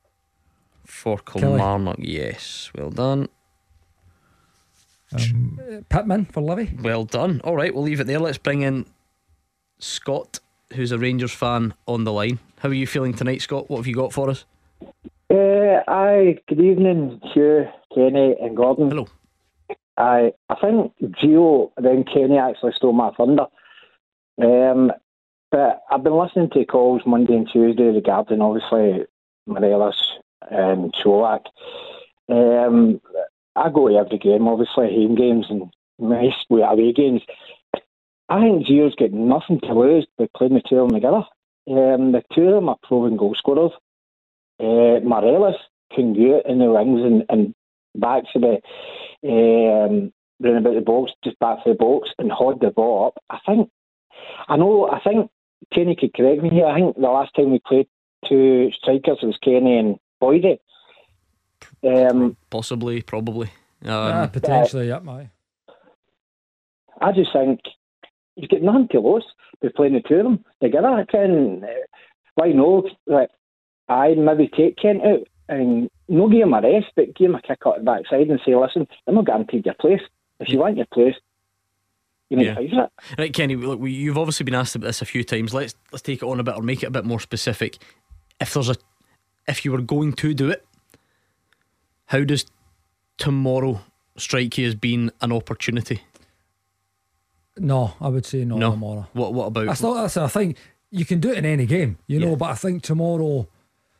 For Kilmarnock, yes. Well done. Pittman for Livy. Well done. Alright, we'll leave it there. Let's bring in Scott, who's a Rangers fan, on the line. How are you feeling tonight, Scott? What have you got for us? Aye, good evening, Hugh, Kenny and Gordon. Hello. I think Gio then Kenny actually stole my thunder. But I've been listening to calls Monday and Tuesday regarding obviously Morelos and Cholak. I go to every game, obviously home games, and mess with away games. I think Gio's got nothing to lose by playing the two of them together. The two of them are proven goal scorers. Morelos can go in the wings and back to the running about the box, just back to the box and hold the ball up. I think Kenny could correct me here. I think the last time we played two strikers was Kenny and Boydie. Possibly, probably. Potentially, yeah, mate. I just think you've got nothing to lose by playing the two of them together. Why not? Like, I'd maybe take Kent out and no give him a rest, but give him a kick out the backside and say, listen, I'm not guaranteed your place. If you want your place, you need to fight for it. Right, Kenny, look, you've obviously been asked about this a few times. Let's take it on a bit, or make it a bit more specific. If you were going to do it, how does tomorrow strike you as being an opportunity? No, I would say no. Tomorrow. What about? I think you can do it in any game, you know. But I think tomorrow,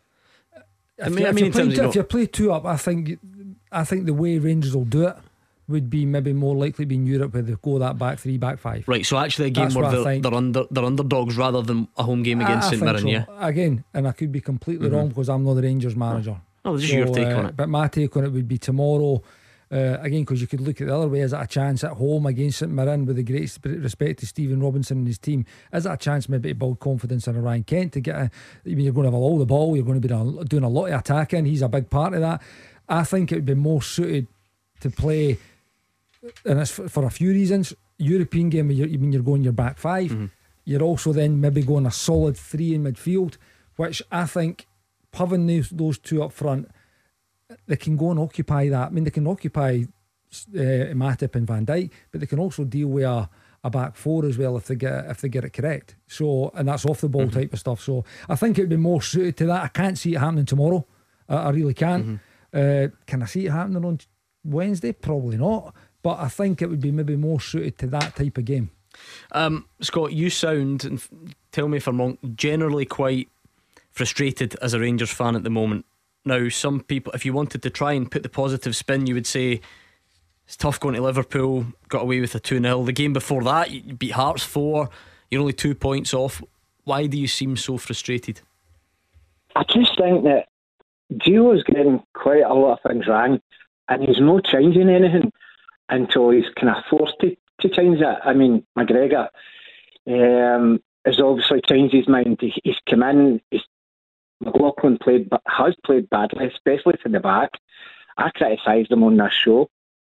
if you play two up, I think the way Rangers will do it would be maybe more likely being Europe, where they go that back three, back five. Right, so actually a game where they're underdogs rather than a home game against St Mirren. So. Yeah, again, and I could be completely wrong because I'm not the Rangers manager. No, this is your take on it. But my take on it would be tomorrow. Again, because you could look at the other way. Is it a chance at home against St Mirren, with the greatest respect to Stephen Robinson and his team? Is it a chance maybe to build confidence in Ryan Kent to get you're going to have all the ball, you're going to be doing a lot of attacking. He's a big part of that. I think it would be more suited to play, and it's for a few reasons. European game, you're going your back five. Mm-hmm. You're also then maybe going a solid three in midfield, which I think having those two up front, they can go and occupy that. I mean, they can occupy Matip and Van Dijk, but they can also deal with a back four as well if they get it correct. So, and that's off the ball type of stuff. So I think it'd be more suited to that. I can't see it happening tomorrow. I really can't. Can I see it happening on Wednesday? Probably not. But I think it would be maybe more suited to that type of game. Scott, you sound, and tell me if I'm wrong, generally quite frustrated as a Rangers fan at the moment. Now, some people, if you wanted to try and put the positive spin, you would say it's tough going to Liverpool, got away with a 2-0. The game before that, you beat Hearts 4, you're only 2 points off. Why do you seem so frustrated? I just think that Gio's getting quite a lot of things wrong, and he's not changing anything until he's kind of forced to change it. I mean, McGregor has obviously changed his mind. He's come in, McLaughlin has played badly, especially to the back. I criticised him on this show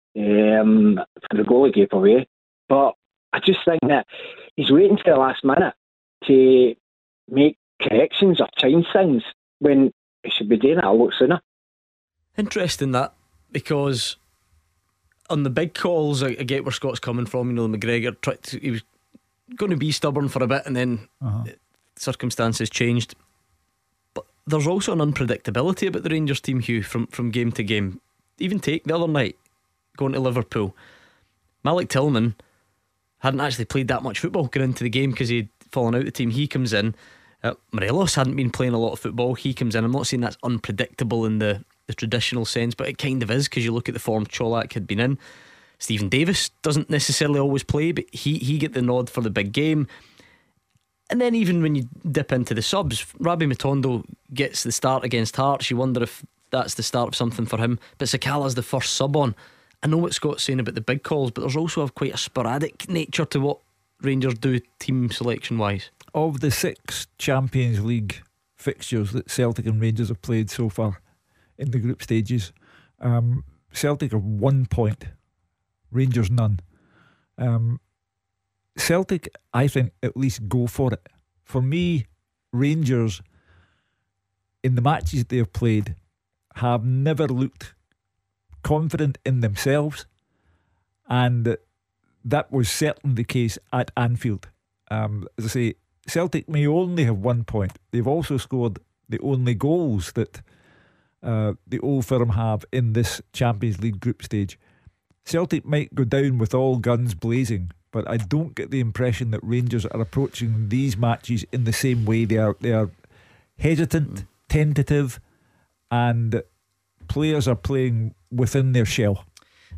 for the goal he gave away, but I just think that he's waiting to the last minute to make corrections or change things when he should be doing it a lot sooner. Interesting that, because on the big calls, I get where Scott's coming from. You know, McGregor he was going to be stubborn for a bit, and then circumstances changed. But there's also an unpredictability about the Rangers team, Hugh, from game to game. Even take the other night, going to Liverpool, Malik Tillman hadn't actually played that much football going into the game because he'd fallen out of the team. He comes in. Morelos hadn't been playing a lot of football. He comes in. I'm not saying that's unpredictable in the traditional sense, but it kind of is, because you look at the form Čolak had been in. Stephen Davis doesn't necessarily always play, but he get the nod for the big game. And then even when you dip into the subs, Rabbi Matondo gets the start against Hearts. You wonder if that's the start of something for him. But Sakala's the first sub on. I know what Scott's saying about the big calls, but there's also quite a sporadic nature to what Rangers do team selection wise. Of the 6 Champions League fixtures that Celtic and Rangers have played so far in the group stages, Celtic are 1 point, Rangers none. Celtic, I think, at least go for it. For me, Rangers, in the matches they have played, have never looked confident in themselves, and that was certainly the case at Anfield. As I say, Celtic may only have 1 point. They've also scored the only goals that the Old Firm have in this Champions League group stage. Celtic might go down with all guns blazing, but I don't get the impression that Rangers are approaching these matches in the same way. They are hesitant, tentative, and players are playing within their shell.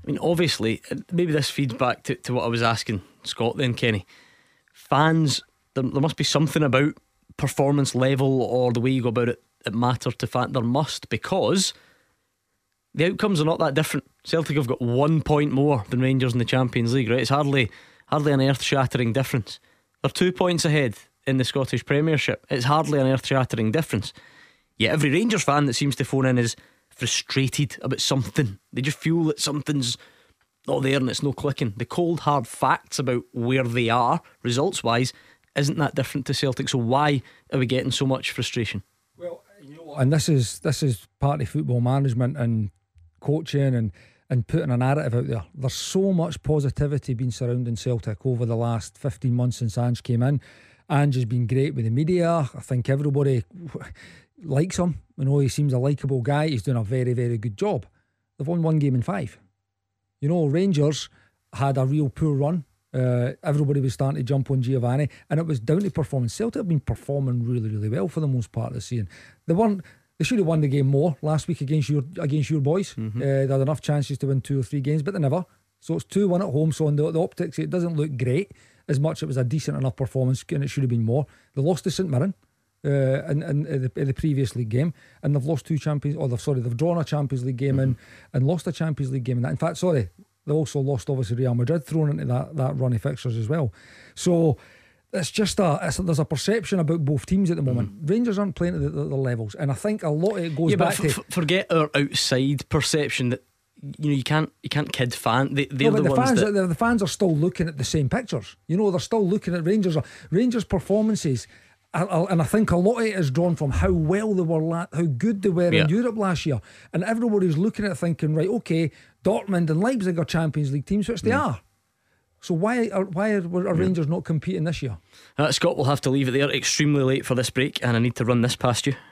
I mean, obviously, maybe this feeds back to what I was asking Scott then, Kenny. Fans, there must be something about performance level or the way you go about it that matter to fans. There must, because the outcomes are not that different. Celtic have got 1 point more than Rangers in the Champions League, right? It's hardly an earth-shattering difference. They're 2 points ahead in the Scottish Premiership. It's hardly an earth-shattering difference. Yet every Rangers fan that seems to phone in is frustrated about something. They just feel that something's not there and it's no clicking. The cold hard facts about where they are, results wise, isn't that different to Celtic. So why are we getting so much frustration? Well, you know, and this is part of football management and coaching and putting a narrative out there. There's so much positivity been surrounding Celtic over the last 15 months since Ange came in. Ange has been great with the media. I think everybody likes him. You know, he seems a likeable guy. He's doing a very, very good job. They've won 1 game in 5. You know, Rangers had a real poor run. Everybody was starting to jump on Giovanni, and it was down to performance. Celtic have been performing really, really well for the most part of the season. They should have won the game more last week against your boys. They had enough chances to win 2 or 3 games, but they never. So it's 2-1 at home. So on the optics, it doesn't look great as much. It was a decent enough performance, and it should have been more. They lost to St Mirren in the previous league game, and they've lost 2 Champions. They've drawn a Champions League game and lost a Champions League game. In fact, they also lost obviously Real Madrid, thrown into that run of fixtures as well. So it's just there's a perception about both teams at the moment. Rangers aren't playing at the levels, and I think a lot of it goes back to forget our outside perception that you can't kid fan. The fans are still looking at the same pictures. You know, they're still looking at Rangers performances. And I think a lot of it is drawn from how well they were, how good they were in Europe last year. And everybody's looking at it thinking, right, okay, Dortmund and Leipzig are Champions League teams, which they are. So why are Rangers not competing this year? Scott will have to leave it there. Extremely late for this break, and I need to run this past you.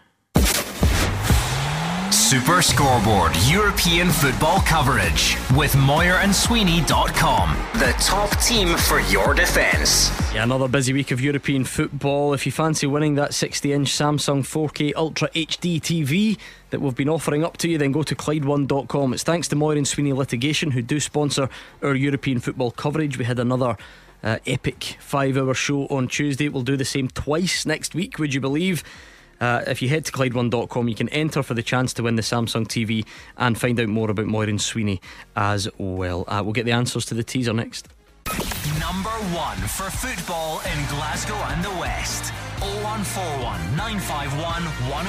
Super Scoreboard European football coverage with MoyerandSweeney.com, the top team for your defence. Yeah, another busy week of European football. If you fancy winning that 60-inch Samsung 4K Ultra HD TV that we've been offering up to you, then go to Clyde1.com. It's thanks to Moyer and Sweeney Litigation, who do sponsor our European football coverage. We had another epic 5-hour show on Tuesday. We'll do the same twice next week, would you believe? If you head to Clyde1.com, you can enter for the chance to win the Samsung TV and find out more about Moyer and Sweeney as well. We'll get the answers to the teaser next. Number 1 for football in Glasgow and the West. 0141 951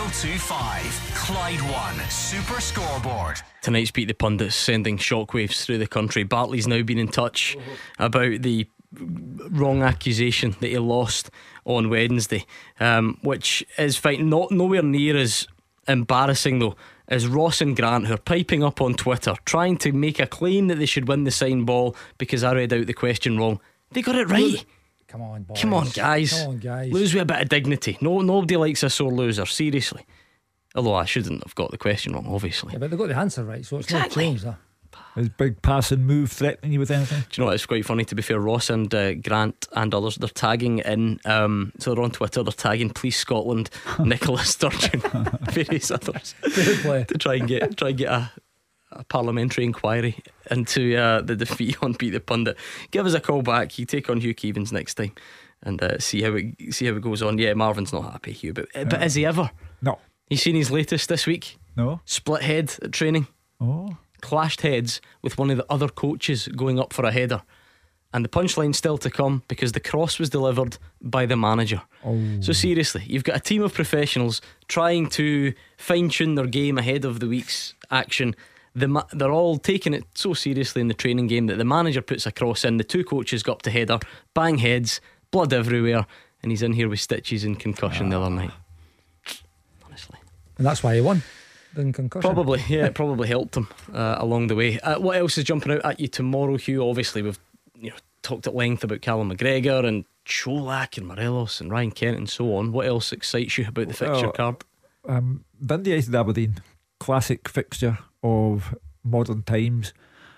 1025. Clyde 1 Super Scoreboard. Tonight's Beat the Pundits sending shockwaves through the country. Bartley's now been in touch about the wrong accusation that he lost on Wednesday, which is fine. Nowhere near as embarrassing though as Ross and Grant, who are piping up on Twitter trying to make a claim that they should win the sign ball because I read out the question wrong. They got it right. Come on, boys. Come on, guys. Lose with a bit of dignity. Nobody likes a sore loser, seriously. Although I shouldn't have got the question wrong, obviously. Yeah, but they got the answer right, so it's not changed. His big passing move threatening you with anything? Do you know what? It's quite funny, to be fair. Ross and Grant and others, they're tagging in, so they're on Twitter, they're tagging Police Scotland, Nicola Sturgeon, various others, to try and get a parliamentary inquiry into the defeat on Beat the Pundit. Give us a call back. You take on Hugh Keevins next time and see how it goes on. Yeah, Marvin's not happy, Hugh, but is he ever? No. You seen his latest this week? No. Split head at training. Oh. Clashed heads with one of the other coaches going up for a header, and the punchline's still to come because the cross was delivered by the manager. So seriously, you've got a team of professionals trying to fine-tune their game ahead of the week's action. They're all taking it so seriously in the training game that the manager puts a cross in, the two coaches go up to header, bang heads, blood everywhere, and he's in here with stitches and concussion the other night. Honestly. And that's why he won. Probably, yeah, it probably helped him along the way. What else is jumping out at you tomorrow, Hugh? Obviously we've talked at length about Callum McGregor and Cholak and Morelos and Ryan Kent and so on. What else excites you about the fixture card? Dundee United Aberdeen, classic fixture of modern times.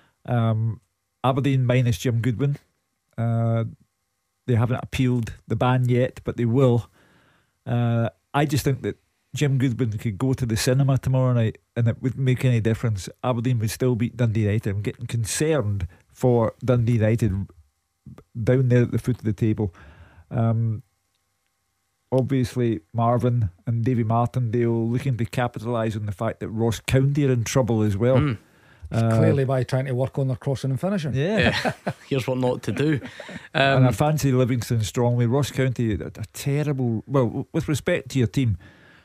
Aberdeen minus Jim Goodwin. They haven't appealed the ban yet, but they will. I just think that Jim Goodwin could go to the cinema tomorrow night and it wouldn't make any difference. Aberdeen would still beat Dundee United. I'm getting concerned for Dundee United down there at the foot of the table. Obviously Marvin and Davy Martindale looking to capitalise on the fact that Ross County are in trouble as well. Clearly by trying to work on their crossing and finishing. Here's what not to do. And I fancy Livingston strongly. Ross County, a terrible, well, with respect to your team,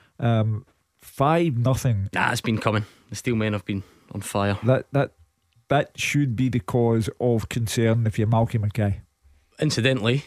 5-0. It's been coming. The Steelmen have been on fire. That should be the cause of concern if you're Malky Mackay. Incidentally,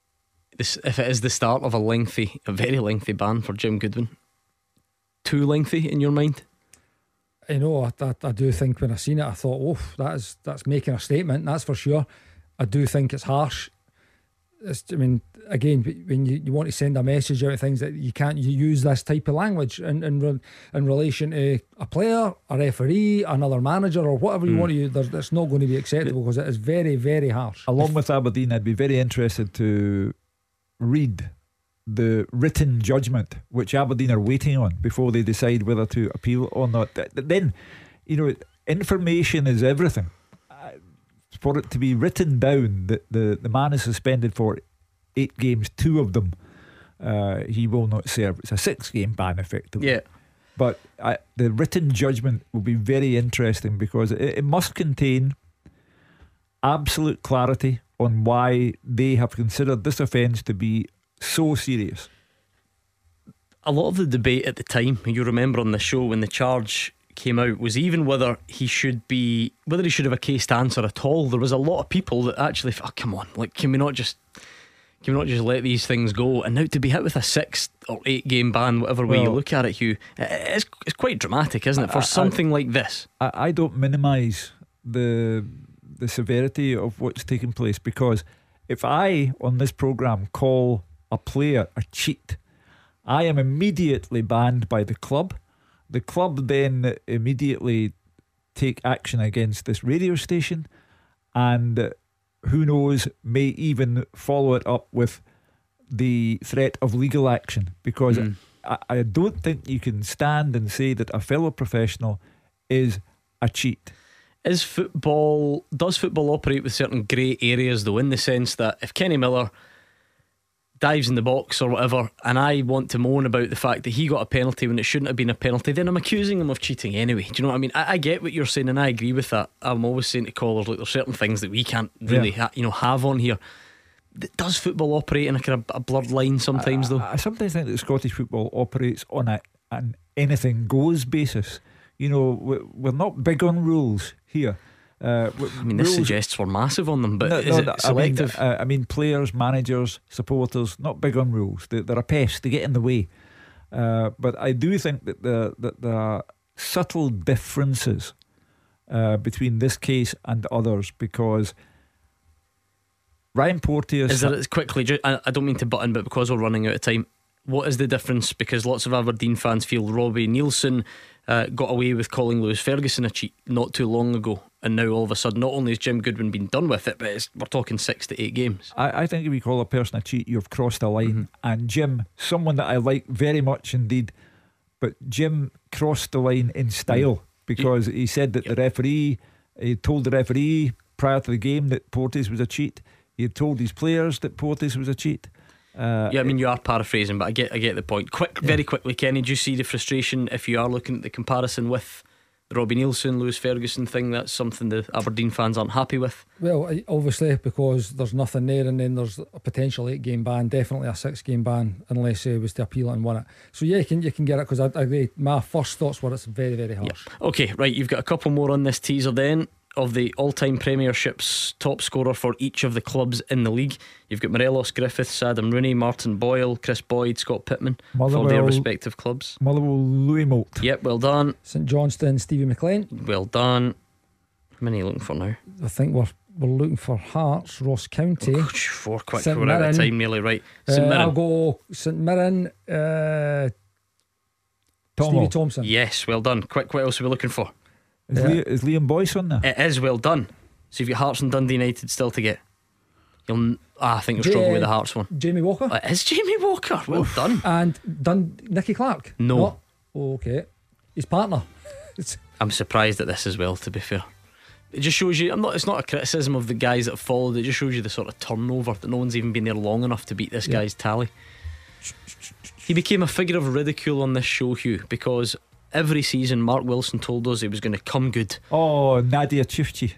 if it is the start of a very lengthy ban for Jim Goodwin, too lengthy in your mind? I know, I do think when I seen it, I thought, that's making a statement, that's for sure. I do think it's harsh. Again, when you want to send a message out of things, that you can't use this type of language in relation to a player, a referee, another manager, or whatever you want to use. That's not going to be acceptable because it is very, very harsh. Along with Aberdeen, I'd be very interested to read the written judgment which Aberdeen are waiting on before they decide whether to appeal or not. Then, information is everything. For it to be written down that the man is suspended for 8 games, 2 of them he will not serve. It's a 6-game ban effectively. Yeah. But the written judgment will be very interesting because it must contain absolute clarity on why they have considered this offence to be so serious. A lot of the debate at the time, you remember on the show when the charge came out, was even whether he should have a case to answer at all. There was a lot of people that actually thought, come on, like, can we not just let these things go? And now to be hit with a 6 or 8 game ban, whatever way you look at it, Hugh, it's quite dramatic, isn't it, for something like this? I don't minimise the severity of what's taking place, because if I on this programme call a player a cheat, I am immediately banned by the club. The club then immediately take action against this radio station, and who knows, may even follow it up with the threat of legal action, because I don't think you can stand and say that a fellow professional is a cheat. Does football operate with certain grey areas though, in the sense that if Kenny Miller dives in the box or whatever and I want to moan about the fact that he got a penalty when it shouldn't have been a penalty, then I'm accusing him of cheating anyway? Do you know what I mean? I get what you're saying and I agree with that. I'm always saying to callers, like, there's certain things that we can't really have on here. Does football operate in a kind of a blurred line sometimes though? I sometimes think that Scottish football operates on an anything goes basis. We're not big on rules here. This suggests we're massive on them, but is it selective? I mean, players, managers, supporters, not big on rules. They're a pest. They get in the way. But I do think that there are subtle differences between this case and others, because Ryan Porteous... Is there, quickly, I don't mean to butt in, but because we're running out of time, what is the difference? Because lots of Aberdeen fans feel Robbie Nielsen got away with calling Lewis Ferguson a cheat not too long ago, and now all of a sudden not only has Jim Goodwin been done with it, but we're talking 6 to 8 games. I think if you call a person a cheat, you've crossed a line. And Jim, someone that I like very much indeed, but Jim crossed the line in style, because he said that the referee, he told the referee prior to the game that Porteous was a cheat. He had told his players that Porteous was a cheat. You are paraphrasing, but I get the point. Very quickly, Kenny, do you see the frustration if you are looking at the comparison with the Robbie Nielsen, Lewis Ferguson thing? That's something the Aberdeen fans aren't happy with. Well, obviously, because there's nothing there, and then there's a potential 8-game ban, definitely a 6-game ban, unless he was to appeal and won it. So yeah, you can get it, because I agree. My first thoughts were it's very, very harsh. Okay, right, you've got a couple more on this teaser then, of the all-time Premiership's top scorer for each of the clubs in the league. You've got Morelos, Griffiths, Adam Rooney, Martin Boyle, Chris Boyd, Scott Pittman for their respective clubs. Motherwell, Louis Moult. Yep, well done. St Johnstone, Stevie McLean. Well done. How many are you looking for now? I think we're looking for Hearts, Ross County. Oh, 4 quick, we're out of time nearly. Right, St Mirren. I'll go St Mirren, Stevie Thompson. Yes, well done. Quick, what else are we looking for? Is Liam Boyce on there? It is, well done. So you've got Hearts and Dundee United still to get. I think he'll struggle with the Hearts one. Jamie Walker. It is Jamie Walker. Well done. And Nicky Clark. No. Not? Oh, okay. His partner. I'm surprised at this as well, to be fair. It just shows you, it's not a criticism of the guys that have followed, it just shows you the sort of turnover, that no one's even been there long enough to beat this guy's tally. He became a figure of ridicule on this show, Hugh, because every season Mark Wilson told us he was going to come good. Oh, Nadir Chifchi.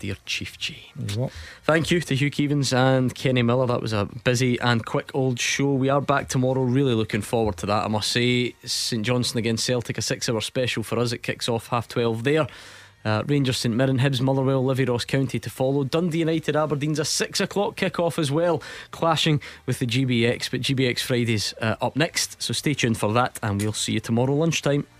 Thank you to Hugh Keevins and Kenny Miller. That was a busy and quick old show. We are back tomorrow, really looking forward to that, I must say. St Johnstone against Celtic, a 6-hour special for us. It kicks off 12:30 there. Rangers St Mirren, Hibs Motherwell, Livy Ross County to follow. Dundee United Aberdeen's a 6 o'clock kick-off as well, clashing with the GBX. But GBX Friday's up next, so stay tuned for that, and we'll see you tomorrow lunchtime.